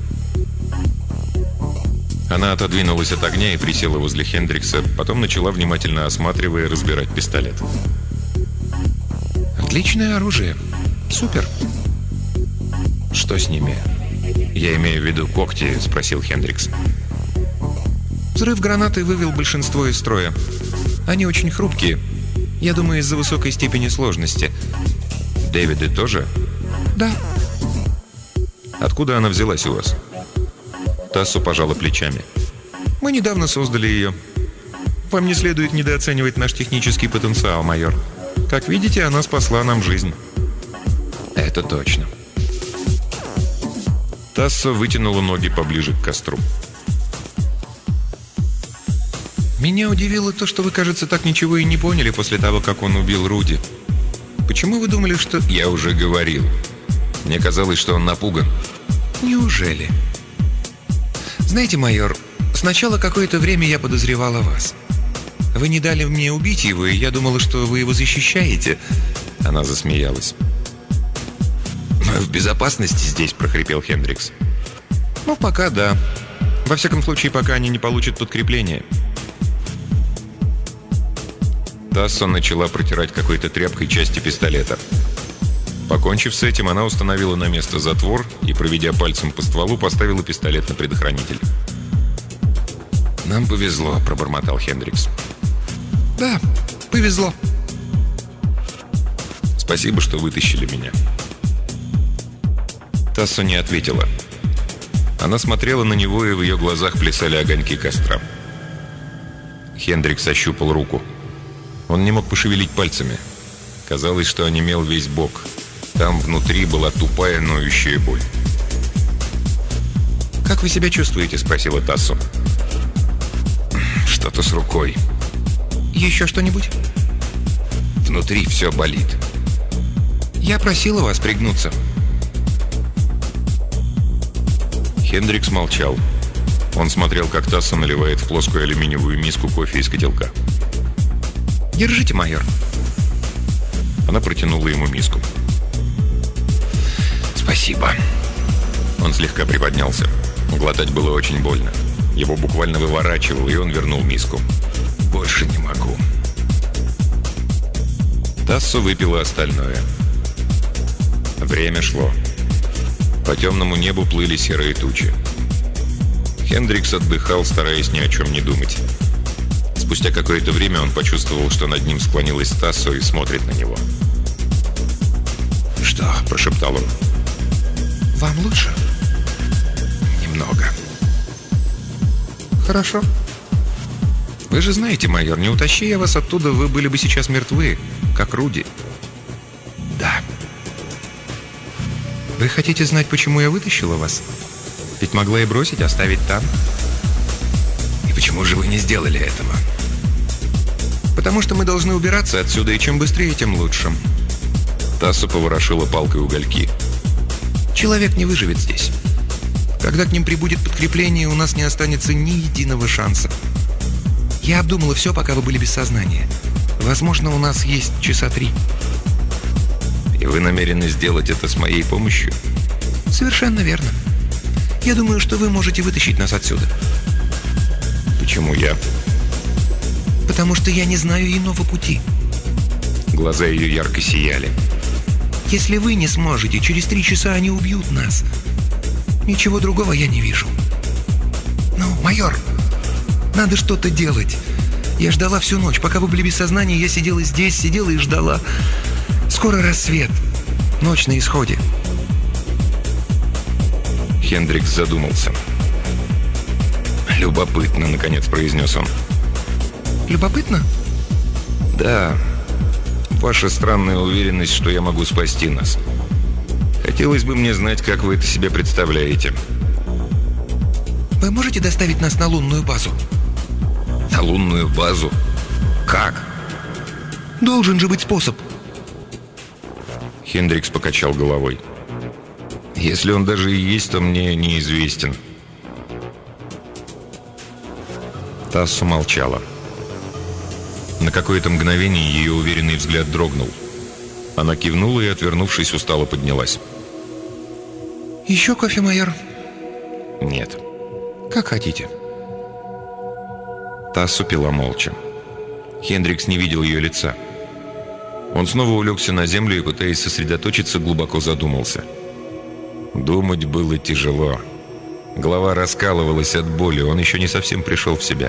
Она отодвинулась от огня и присела возле Хендрикса, потом начала, внимательно осматривая, разбирать пистолет. «Отличное оружие. Супер». «Что с ними?» «Я имею в виду когти», — спросил Хендрикс. Взрыв гранаты вывел большинство из строя. Они очень хрупкие. Я думаю, из-за высокой степени сложности. «Дэвиды тоже?» «Да». «Откуда она взялась у вас?» Тассо пожала плечами. «Мы недавно создали ее. Вам не следует недооценивать наш технический потенциал, майор. Как видите, она спасла нам жизнь». «Это точно». Тассо вытянула ноги поближе к костру. «Меня удивило то, что вы, кажется, так ничего и не поняли после того, как он убил Руди. Почему вы думали, что...» «Я уже говорил. Мне казалось, что он напуган». «Неужели?» «Знаете, майор, сначала какое-то время я подозревала вас. Вы не дали мне убить его, и я думала, что вы его защищаете». Она засмеялась. «Мы в безопасности здесь», — прохрипел Хендрикс. «Ну, пока да. Во всяком случае, пока они не получат подкрепление». Тассо начала протирать какой-то тряпкой части пистолета. Покончив с этим, она установила на место затвор и, проведя пальцем по стволу, поставила пистолет на предохранитель. «Нам повезло», — пробормотал Хендрикс. «Да, повезло». «Спасибо, что вытащили меня». Тассо не ответила. Она смотрела на него, и в ее глазах плясали огоньки костра. Хендрикс ощупал руку. Он не мог пошевелить пальцами. Казалось, что онемел весь бок. Там внутри была тупая, ноющая боль. «Как вы себя чувствуете?» — спросила Тассо. «Что-то с рукой». «Еще что-нибудь?» «Внутри все болит». «Я просила вас пригнуться». Хендрикс молчал. Он смотрел, как Тассо наливает в плоскую алюминиевую миску кофе из котелка. «Держите, майор». Она протянула ему миску. «Спасибо». Он слегка приподнялся. Глотать было очень больно. Его буквально выворачивало, и он вернул миску. «Больше не могу». Тассо выпила остальное. Время шло. По темному небу плыли серые тучи. Хендрикс отдыхал, стараясь ни о чем не думать. Спустя какое-то время он почувствовал, что над ним склонилась Тассо и смотрит на него. «Что?» – прошептал он. «Вам лучше?» «Немного». «Хорошо. Вы же знаете, майор, не утащи я вас оттуда, вы были бы сейчас мертвы, как Руди». «Да». «Вы хотите знать, почему я вытащила вас? Ведь могла и бросить, оставить там». «И почему же вы не сделали этого?» «Потому что мы должны убираться отсюда, и чем быстрее, тем лучше». Тассо поворошила палкой угольки. «Человек не выживет здесь. Когда к ним прибудет подкрепление, у нас не останется ни единого шанса. Я обдумала все, пока вы были без сознания. Возможно, у нас есть часа 3. И вы намерены сделать это с моей помощью? Совершенно верно. Я думаю, что вы можете вытащить нас отсюда. Почему я? Потому что я не знаю иного пути. Глаза ее ярко сияли. Если вы не сможете, через 3 часа они убьют нас. Ничего другого я не вижу. Ну, майор, надо что-то делать. Я ждала всю ночь. Пока вы были без сознания, я сидела здесь, сидела и ждала. Скоро рассвет. Ночь на исходе. Хендрикс задумался. «Любопытно», — наконец произнес он. «Любопытно?» «Да. Ваша странная уверенность, что я могу спасти нас. Хотелось бы мне знать, как вы это себе представляете». «Вы можете доставить нас на лунную базу?» «На лунную базу? Как?» «Должен же быть способ». Хендрикс покачал головой. «Если он даже и есть, то мне неизвестен». Тассо молчала. На какое-то мгновение ее уверенный взгляд дрогнул. Она кивнула и, отвернувшись, устало поднялась. «Еще кофе, майор?» «Нет». «Как хотите». Тассо пила молча. Хендрикс не видел ее лица. Он снова улегся на землю и, пытаясь сосредоточиться, глубоко задумался. Думать было тяжело. Голова раскалывалась от боли, он еще не совсем пришел в себя.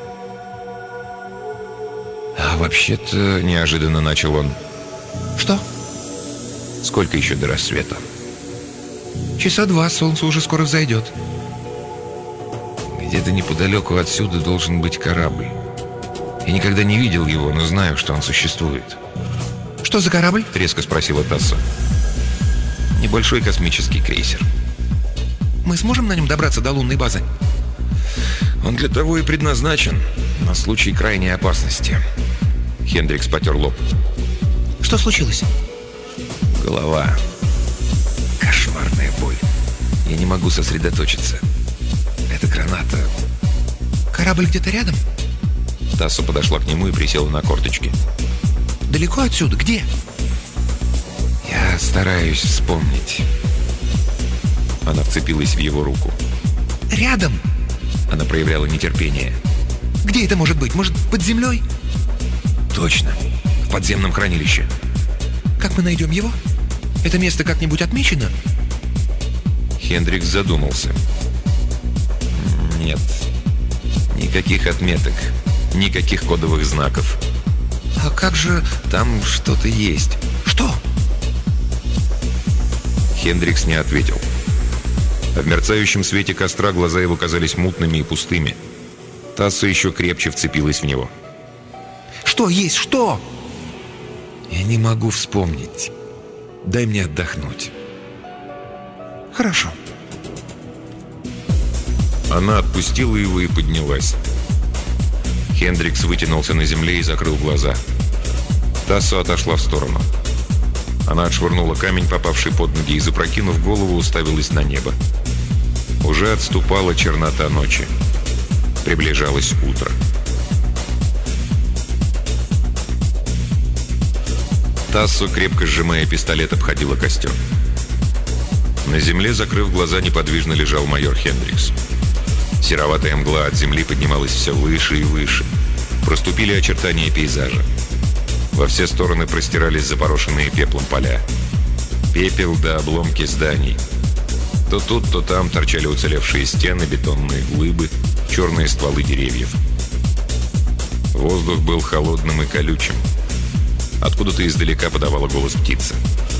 «А вообще-то...» — неожиданно начал он. «Что?» «Сколько еще до рассвета?» «Часа 2, солнце уже скоро взойдет». «Где-то неподалеку отсюда должен быть корабль. Я никогда не видел его, но знаю, что он существует». «Что за корабль?» — резко спросила Тассо. «Небольшой космический крейсер». «Мы сможем на нем добраться до лунной базы?» «Он для того и предназначен, на случай крайней опасности». Хендрикс потер лоб. Что случилось? Голова. Кошмарная боль. Я не могу сосредоточиться. Это граната. Корабль где-то рядом? Тассо подошла к нему и присела на корточки. Далеко отсюда? Где? Я стараюсь вспомнить. Она вцепилась в его руку. Рядом? Она проявляла нетерпение. Где это может быть? Может, под землей? Точно. В подземном хранилище. Как мы найдем его? Это место как-нибудь отмечено? Хендрикс задумался. Нет. Никаких отметок. Никаких кодовых знаков. А как же... Там что-то есть. Что? Хендрикс не ответил. В мерцающем свете костра глаза его казались мутными и пустыми. Тассо еще крепче вцепилась в него. Что есть? Что? Я не могу вспомнить. Дай мне отдохнуть. Хорошо. Она отпустила его и поднялась. Хендрикс вытянулся на земле и закрыл глаза. Тассо отошла в сторону. Она отшвырнула камень, попавший под ноги, и, запрокинув голову, уставилась на небо. Уже отступала чернота ночи. Приближалось утро. Тассо, крепко сжимая пистолет, обходила костер. На земле, закрыв глаза, неподвижно лежал майор Хендрикс. Сероватая мгла от земли поднималась все выше и выше. Проступили очертания пейзажа. Во все стороны простирались запорошенные пеплом поля. Пепел да обломки зданий. То тут, то там торчали уцелевшие стены, бетонные глыбы, черные стволы деревьев. Воздух был холодным и колючим. Откуда-то издалека подавала голос птица.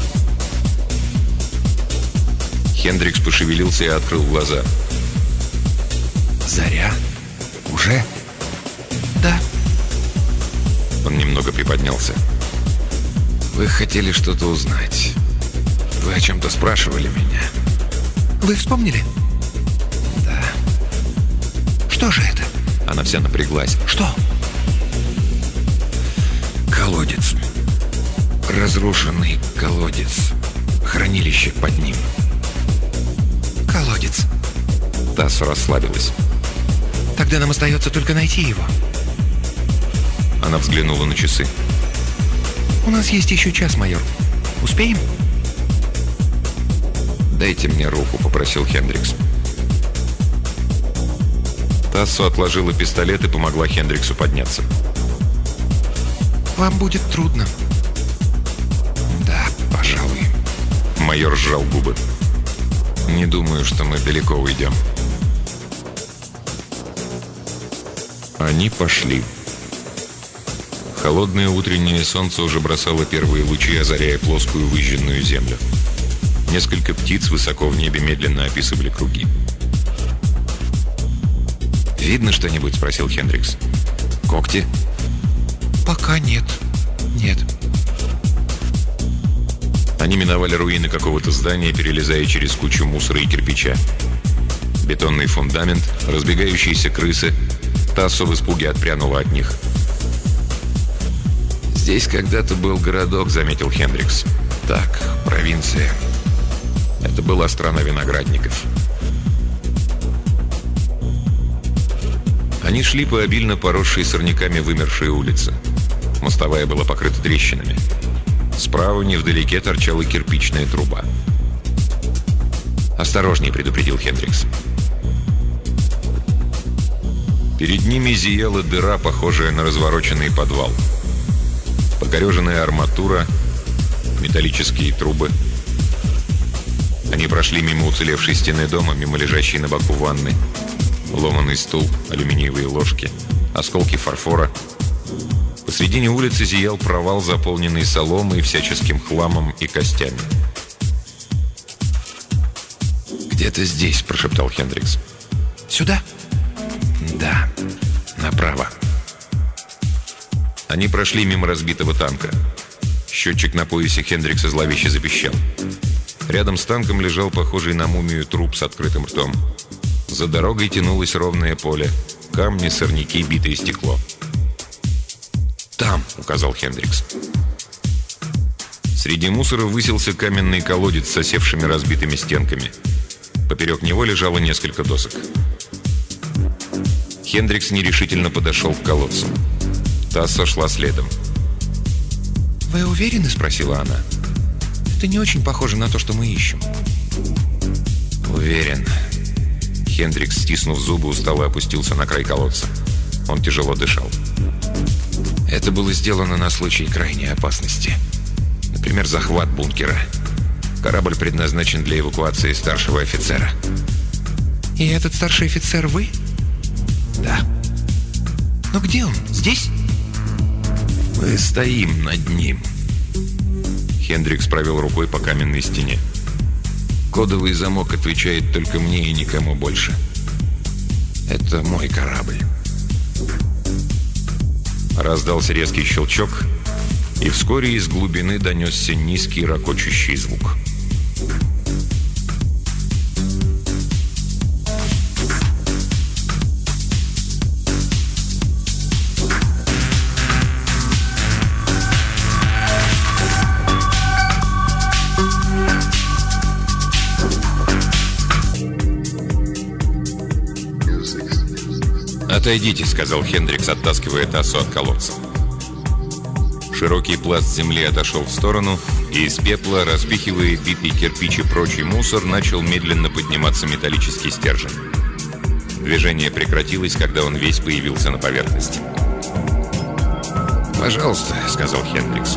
Хендрикс пошевелился и открыл глаза. Заря? Уже? Да. Он немного приподнялся. Вы хотели что-то узнать. Вы о чем-то спрашивали меня. Вы вспомнили? Да. Что же это? Она вся напряглась. Что? Колодец. Разрушенный колодец. Хранилище под ним. Колодец. Тассо расслабилась. Тогда нам остается только найти его. Она взглянула на часы. У нас есть еще час, майор. Успеем? «Дайте мне руку», — попросил Хендрикс. Тассо отложила пистолет и помогла Хендриксу подняться. Вам будет трудно. Да, пожалуй. Майор сжал губы. «Не думаю, что мы далеко уйдем». Они пошли. Холодное утреннее солнце уже бросало первые лучи, озаряя плоскую выжженную землю. Несколько птиц высоко в небе медленно описывали круги. «Видно что-нибудь?» — спросил Хендрикс. «Когти?» Пока нет. Нет. Они миновали руины какого-то здания, перелезая через кучу мусора и кирпича. Бетонный фундамент, разбегающиеся крысы. Тассо в испуге отпрянула от них. «Здесь когда-то был городок», — заметил Хендрикс. «Так, провинция». Это была страна виноградников. Они шли по обильно поросшей сорняками вымершей улице. Мостовая была покрыта трещинами. Справа невдалеке торчала кирпичная труба. «Осторожней», — предупредил Хендрикс. Перед ними зияла дыра, похожая на развороченный подвал. Покореженная арматура, металлические трубы. Они прошли мимо уцелевшей стены дома, мимо лежащей на боку ванны. Ломаный стул, алюминиевые ложки, осколки фарфора. Посредине улицы зиял провал, заполненный соломой, всяческим хламом и костями. «Где-то здесь», — прошептал Хендрикс. Сюда? «Да, направо». Они прошли мимо разбитого танка. Счетчик на поясе Хендрикса зловеще запищал. Рядом с танком лежал похожий на мумию труп с открытым ртом. За дорогой тянулось ровное поле. Камни, сорняки, битое стекло. «Там», — указал Хендрикс. Среди мусора высился каменный колодец с осевшими разбитыми стенками. Поперек него лежало несколько досок. Хендрикс нерешительно подошел к колодцу. Тассо шла следом. «Вы уверены?» — спросила она. «Это не очень похоже на то, что мы ищем». «Уверен». Хендрикс, стиснув зубы, устало опустился на край колодца. Он тяжело дышал. Это было сделано на случай крайней опасности. Например, захват бункера. Корабль предназначен для эвакуации старшего офицера. «И этот старший офицер вы?» «Да». «Но где он? Здесь?» «Мы стоим над ним». Хендрикс провел рукой по каменной стене. «Кодовый замок отвечает только мне и никому больше. Это мой корабль». Раздался резкий щелчок, и вскоре из глубины донесся низкий ракочущий звук. «Отойдите», — сказал Хендрикс, оттаскивая Тассо от колодца. Широкий пласт земли отошел в сторону, и из пепла, распихивая битый кирпич и прочий мусор, начал медленно подниматься металлический стержень. Движение прекратилось, когда он весь появился на поверхности. «Пожалуйста», — сказал Хендрикс.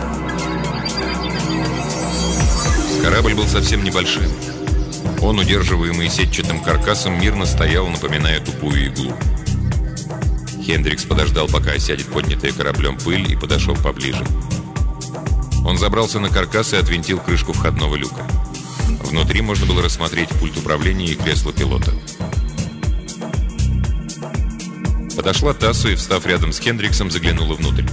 Корабль был совсем небольшим. Он, удерживаемый сетчатым каркасом, мирно стоял, напоминая тупую иглу. Хендрикс подождал, пока осядет поднятая кораблем пыль, и подошел поближе. Он забрался на каркас и отвинтил крышку входного люка. Внутри можно было рассмотреть пульт управления и кресло пилота. Подошла Тассо и, встав рядом с Хендриксом, заглянула внутрь.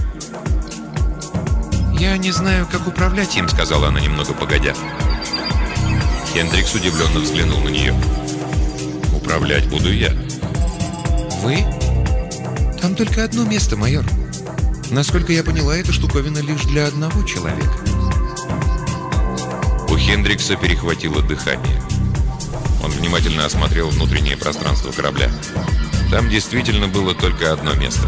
«Я не знаю, как управлять им», — сказала она немного погодя. Хендрикс удивленно взглянул на нее. «Управлять буду я». «Вы? Там только одно место, майор. Насколько я поняла, эта штуковина лишь для одного человека». У Хендрикса перехватило дыхание. Он внимательно осмотрел внутреннее пространство корабля. Там действительно было только одно место.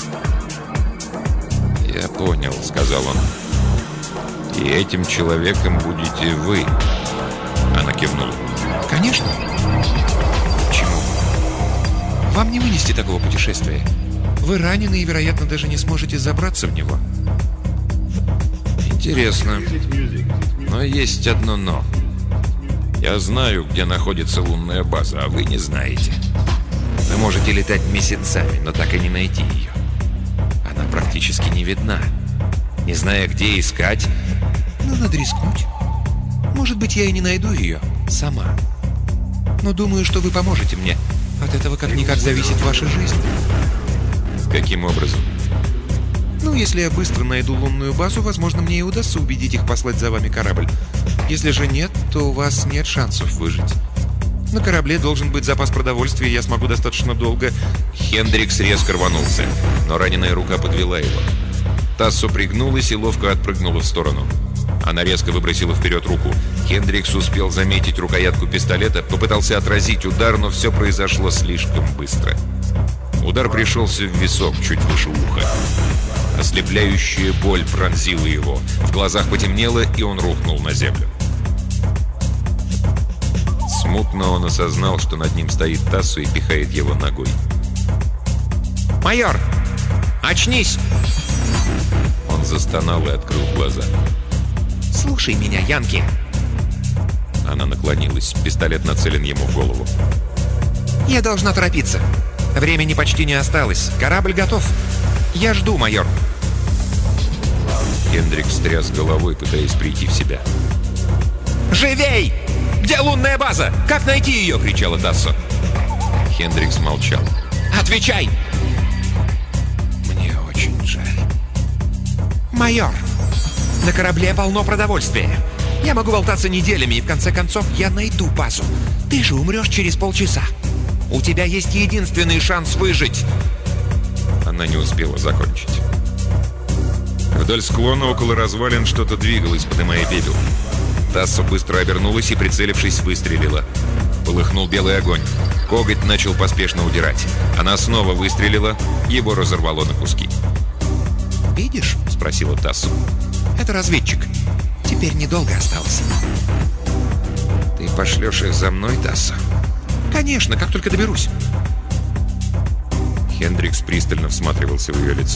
«Я понял», — сказал он. «И этим человеком будете вы». Она кивнула. «Конечно. Почему? Вам не вынести такого путешествия. Вы ранены и, вероятно, даже не сможете забраться в него». «Интересно. Но есть одно «но». Я знаю, где находится лунная база, а вы не знаете. Вы можете летать месяцами, но так и не найти ее. Она практически не видна. Не зная, где искать...» «Ну, надо рискнуть. Может быть, я и не найду ее сама. Но думаю, что вы поможете мне. От этого как-никак зависит ваша жизнь». «Каким образом?» «Ну, если я быстро найду лунную базу, возможно, мне и удастся убедить их послать за вами корабль. Если же нет, то у вас нет шансов выжить. На корабле должен быть запас продовольствия, и я смогу достаточно долго...» Хендрикс резко рванулся, но раненая рука подвела его. Тассо пригнулась и ловко отпрыгнула в сторону. Она резко выбросила вперед руку. Хендрикс успел заметить рукоятку пистолета, попытался отразить удар, но все произошло слишком быстро. Удар пришелся в висок, чуть выше уха. Ослепляющая боль пронзила его. В глазах потемнело, и он рухнул на землю. Смутно он осознал, что над ним стоит Тассо и пихает его ногой. «Майор! Очнись!» Он застонал и открыл глаза. «Слушай меня, Янки!» Она наклонилась. Пистолет нацелен ему в голову. «Я должна торопиться. Времени почти не осталось. Корабль готов. Я жду, майор». Хендрикс тряс головой, пытаясь прийти в себя. «Живей! Где лунная база? Как найти ее?» — кричала Тассо. Хендрикс молчал. «Отвечай!» «Мне очень жаль». «Майор, на корабле полно продовольствия. Я могу болтаться неделями, и в конце концов я найду базу. Ты же умрешь через полчаса. У тебя есть единственный шанс выжить». Она не успела закончить. Вдоль склона около развалин что-то двигалось, поднимая пепел. Тассо быстро обернулась и, прицелившись, выстрелила. Полыхнул белый огонь. Коготь начал поспешно удирать. Она снова выстрелила, его разорвало на куски. «Видишь?» — спросила Тассо. «Это разведчик. Теперь недолго осталось». «Ты пошлешь их за мной, Тассо?» «Конечно, как только доберусь». Хендрикс пристально всматривался в ее лицо.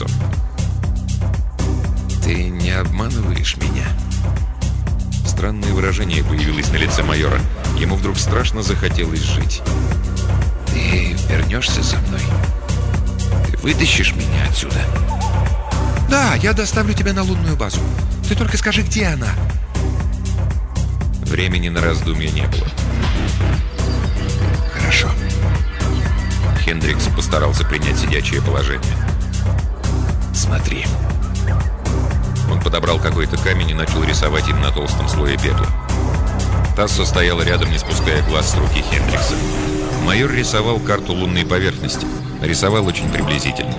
«Ты не обманываешь меня?» Странное выражение появилось на лице майора. Ему вдруг страшно захотелось жить. «Ты вернешься за мной? Ты вытащишь меня отсюда?» «Да, я доставлю тебя на лунную базу. Ты только скажи, где она». Времени на раздумья не было. «Хорошо». Хендрикс постарался принять сидячее положение. «Смотри». Он подобрал какой-то камень и начал рисовать им на толстом слое пепла. Тассо стояла рядом, не спуская глаз с руки Хендрикса. Майор рисовал карту лунной поверхности. Рисовал очень приблизительно.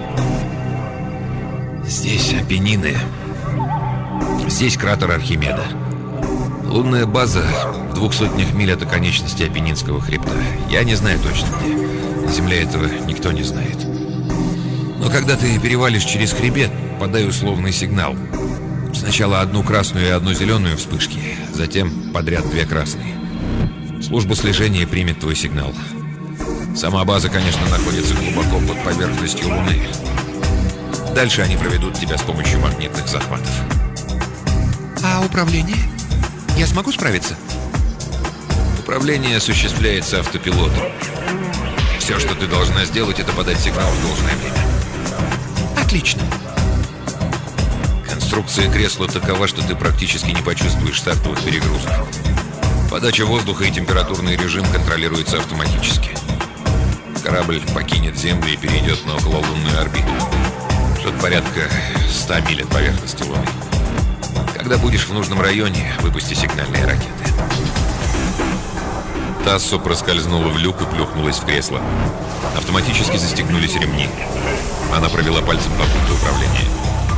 «Здесь Апеннины. Здесь кратер Архимеда. Лунная база в 200 миль от оконечности Апеннинского хребта. Я не знаю точно где. На Земле этого никто не знает. Но когда ты перевалишь через хребет, подай условный сигнал. Сначала одну красную и одну зеленую вспышки, затем подряд 2 красные. Служба слежения примет твой сигнал. Сама база, конечно, находится глубоко под поверхностью Луны. Дальше они проведут тебя с помощью магнитных захватов». «А управление? Я смогу справиться?» Управление осуществляется автопилотом. Все, что ты должна сделать, это подать сигнал в должное время. «Отлично». Конструкция кресла такова, что ты практически не почувствуешь стартовых перегрузок. Подача воздуха и температурный режим контролируются автоматически. Корабль покинет Землю и перейдет на окололунную орбиту. Что-то порядка 100 миль от поверхности Луны. Когда будешь в нужном районе, выпусти сигнальные ракеты. Тассо проскользнула в люк и плюхнулась в кресло. Автоматически застегнулись ремни. Она провела пальцем по пульту управления.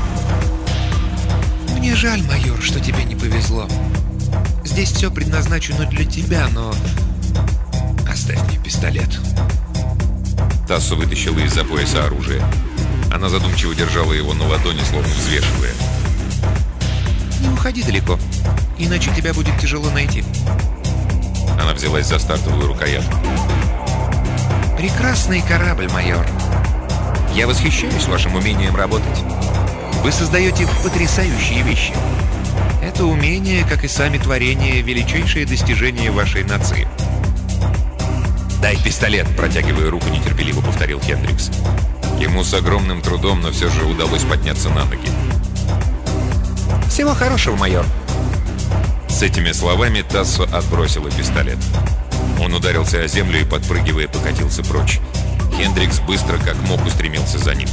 «Мне жаль, майор, что тебе не повезло. Здесь все предназначено для тебя, но...» «Оставь мне пистолет». Тассо вытащила из-за пояса оружие. Она задумчиво держала его на ладони, словно взвешивая. «Не уходи далеко, иначе тебя будет тяжело найти». Она взялась за стартовую рукоятку. «Прекрасный корабль, майор. Я восхищаюсь вашим умением работать. Вы создаете потрясающие вещи. Это умение, как и сами творения, величайшее достижение вашей нации». «Дай пистолет!» – протягивая руку, нетерпеливо повторил Хендрикс. Ему с огромным трудом, но все же удалось подняться на ноги. «Всего хорошего, майор!» С этими словами Тассо отбросила пистолет. Он ударился о землю и, подпрыгивая, покатился прочь. Хендрикс быстро, как мог, устремился за ним.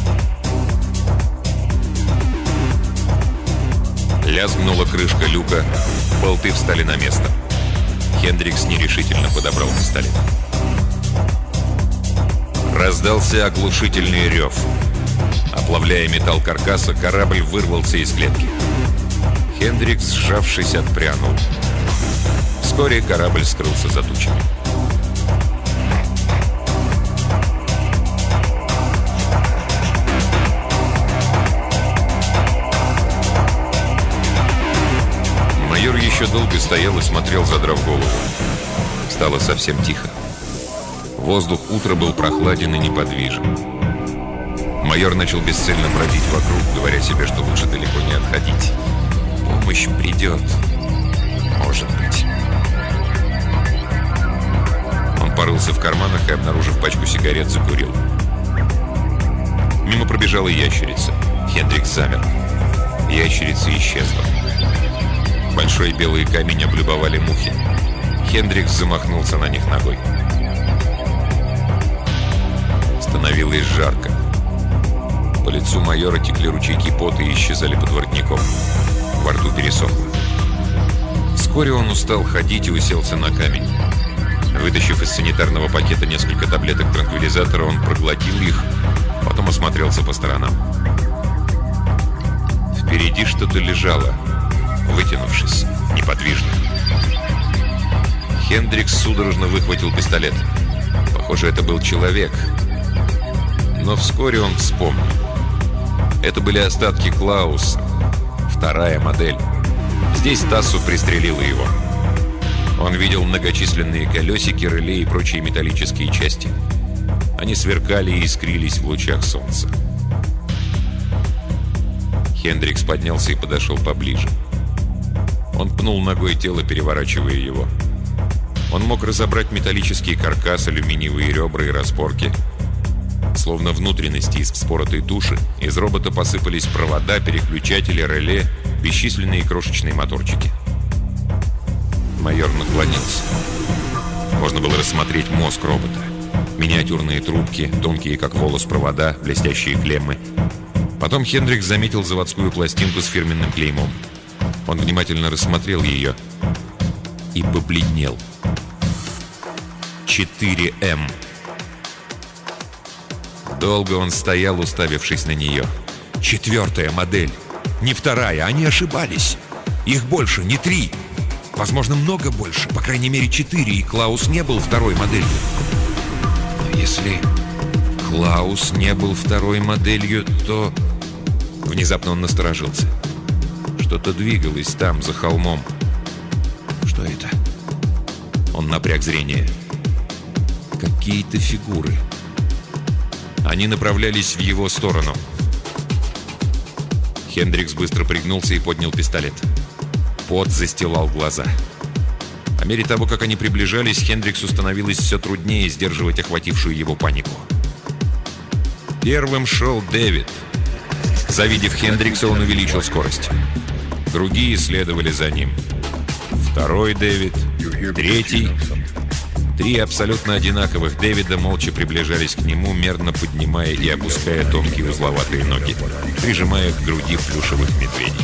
Лязгнула крышка люка, болты встали на место. Хендрикс нерешительно подобрал пистолет. Раздался оглушительный рев. Оплавляя металл каркаса, корабль вырвался из клетки. Хендрикс, сжавшись, отпрянул. Вскоре корабль скрылся за тучами. Майор еще долго стоял и смотрел, задрав голову. Стало совсем тихо. Воздух утра был прохладен и неподвижен. Майор начал бесцельно бродить вокруг, говоря себе, что лучше далеко не отходить. Помощь придет. Может быть. Он порылся в карманах и, обнаружив пачку сигарет, закурил. Мимо пробежала ящерица. Хендрикс замер. Ящерица исчезла. Большой белый камень облюбовали мухи. Хендрикс замахнулся на них ногой. Становилось жарко. По лицу майора текли ручейки пота и исчезали под воротником. Во рту пересохло. Вскоре он устал ходить и уселся на камень. Вытащив из санитарного пакета несколько таблеток транквилизатора, он проглотил их, потом осмотрелся по сторонам. Впереди что-то лежало, вытянувшись, неподвижно. Хендрикс судорожно выхватил пистолет. Похоже, это был человек. Но вскоре он вспомнил. Это были остатки Клауса. Вторая модель. Здесь Тассо пристрелила его. Он видел многочисленные колесики, реле и прочие металлические части. Они сверкали и искрились в лучах солнца. Хендрикс поднялся и подошел поближе. Он пнул ногой тело, переворачивая его. Он мог разобрать металлический каркас, алюминиевые ребра и распорки. Словно внутренности из вспоротой туши, из робота посыпались провода, переключатели, реле, бесчисленные крошечные моторчики. Майор наклонился. Можно было рассмотреть мозг робота. Миниатюрные трубки, тонкие как волос провода, блестящие клеммы. Потом Хендрикс заметил заводскую пластинку с фирменным клеймом. Он внимательно рассмотрел ее и побледнел. 4М. Долго он стоял, уставившись на нее. 4-я модель. Не 2-я, они ошибались. Их больше, не 3. Возможно, много больше. По крайней мере, 4, и Клаус не был 2-й моделью. Но если Клаус не был 2-й моделью, то... Внезапно он насторожился. Что-то двигалось там, за холмом. Что это? Он напряг зрение. Какие-то фигуры. Они направлялись в его сторону. Хендрикс быстро пригнулся и поднял пистолет. Пот застилал глаза. По мере того, как они приближались, Хендриксу становилось все труднее сдерживать охватившую его панику. Первым шел Дэвид. Завидев Хендрикса, он увеличил скорость. Другие следовали за ним. 2-й Дэвид, 3-й. 3 абсолютно одинаковых Дэвида молча приближались к нему, мерно поднимая и опуская тонкие узловатые ноги, прижимая к груди плюшевых медведей.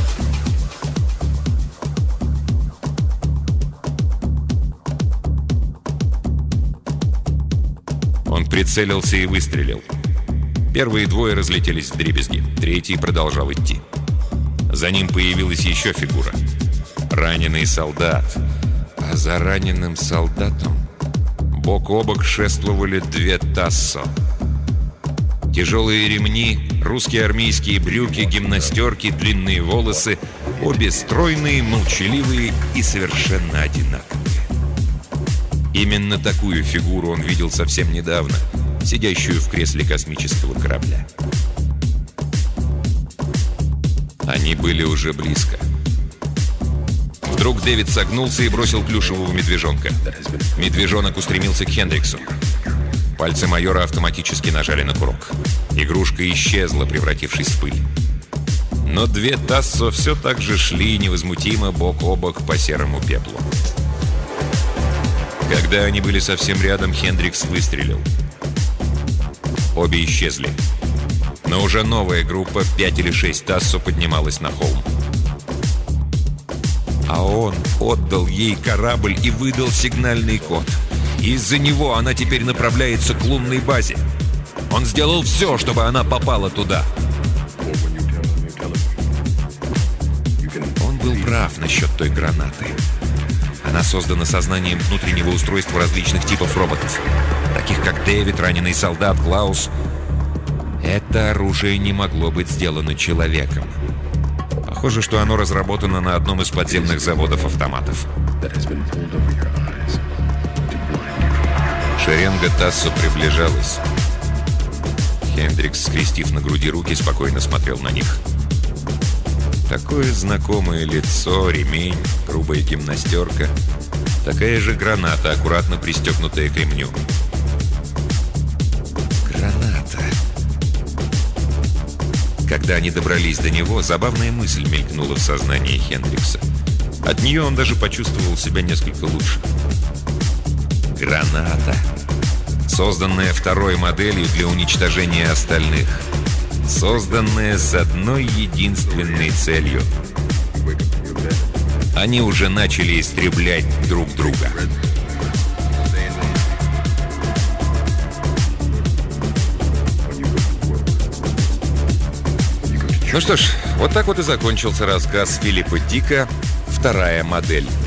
Он прицелился и выстрелил. Первые 2 разлетелись вдребезги, 3-й продолжал идти. За ним появилась еще фигура. Раненый солдат. А за раненым солдатом бок о бок шествовали 2 Тассо. Тяжелые ремни, русские армейские брюки, гимнастерки, длинные волосы. Обе стройные, молчаливые и совершенно одинаковые. Именно такую фигуру он видел совсем недавно, сидящую в кресле космического корабля. Они были уже близко. Вдруг Дэвид согнулся и бросил плюшевого медвежонка. Медвежонок устремился к Хендриксу. Пальцы майора автоматически нажали на курок. Игрушка исчезла, превратившись в пыль. Но 2 Тассо все так же шли невозмутимо бок о бок по серому пеплу. Когда они были совсем рядом, Хендрикс выстрелил. Обе исчезли. Но уже новая группа, 5 или 6 Тассо, поднималась на холм. А он отдал ей корабль и выдал сигнальный код. Из-за него она теперь направляется к лунной базе. Он сделал все, чтобы она попала туда. Он был прав насчет той гранаты. Она создана сознанием внутреннего устройства различных типов роботов, таких как Дэвид, раненый солдат, Клаус. Это оружие не могло быть сделано человеком. Похоже, что оно разработано на одном из подземных заводов автоматов. Шеренга Тассо приближалась. Хендрикс, скрестив на груди руки, спокойно смотрел на них. Такое знакомое лицо, ремень, грубая гимнастерка. Такая же граната, аккуратно пристегнутая к ремню. Граната. Когда они добрались до него, забавная мысль мелькнула в сознании Хендрикса. От нее он даже почувствовал себя несколько лучше. Граната. Созданная 2-й моделью для уничтожения остальных. Созданная с одной единственной целью. Они уже начали истреблять друг друга. Ну что ж, вот так вот и закончился рассказ Филиппа Дика «Вторая модель».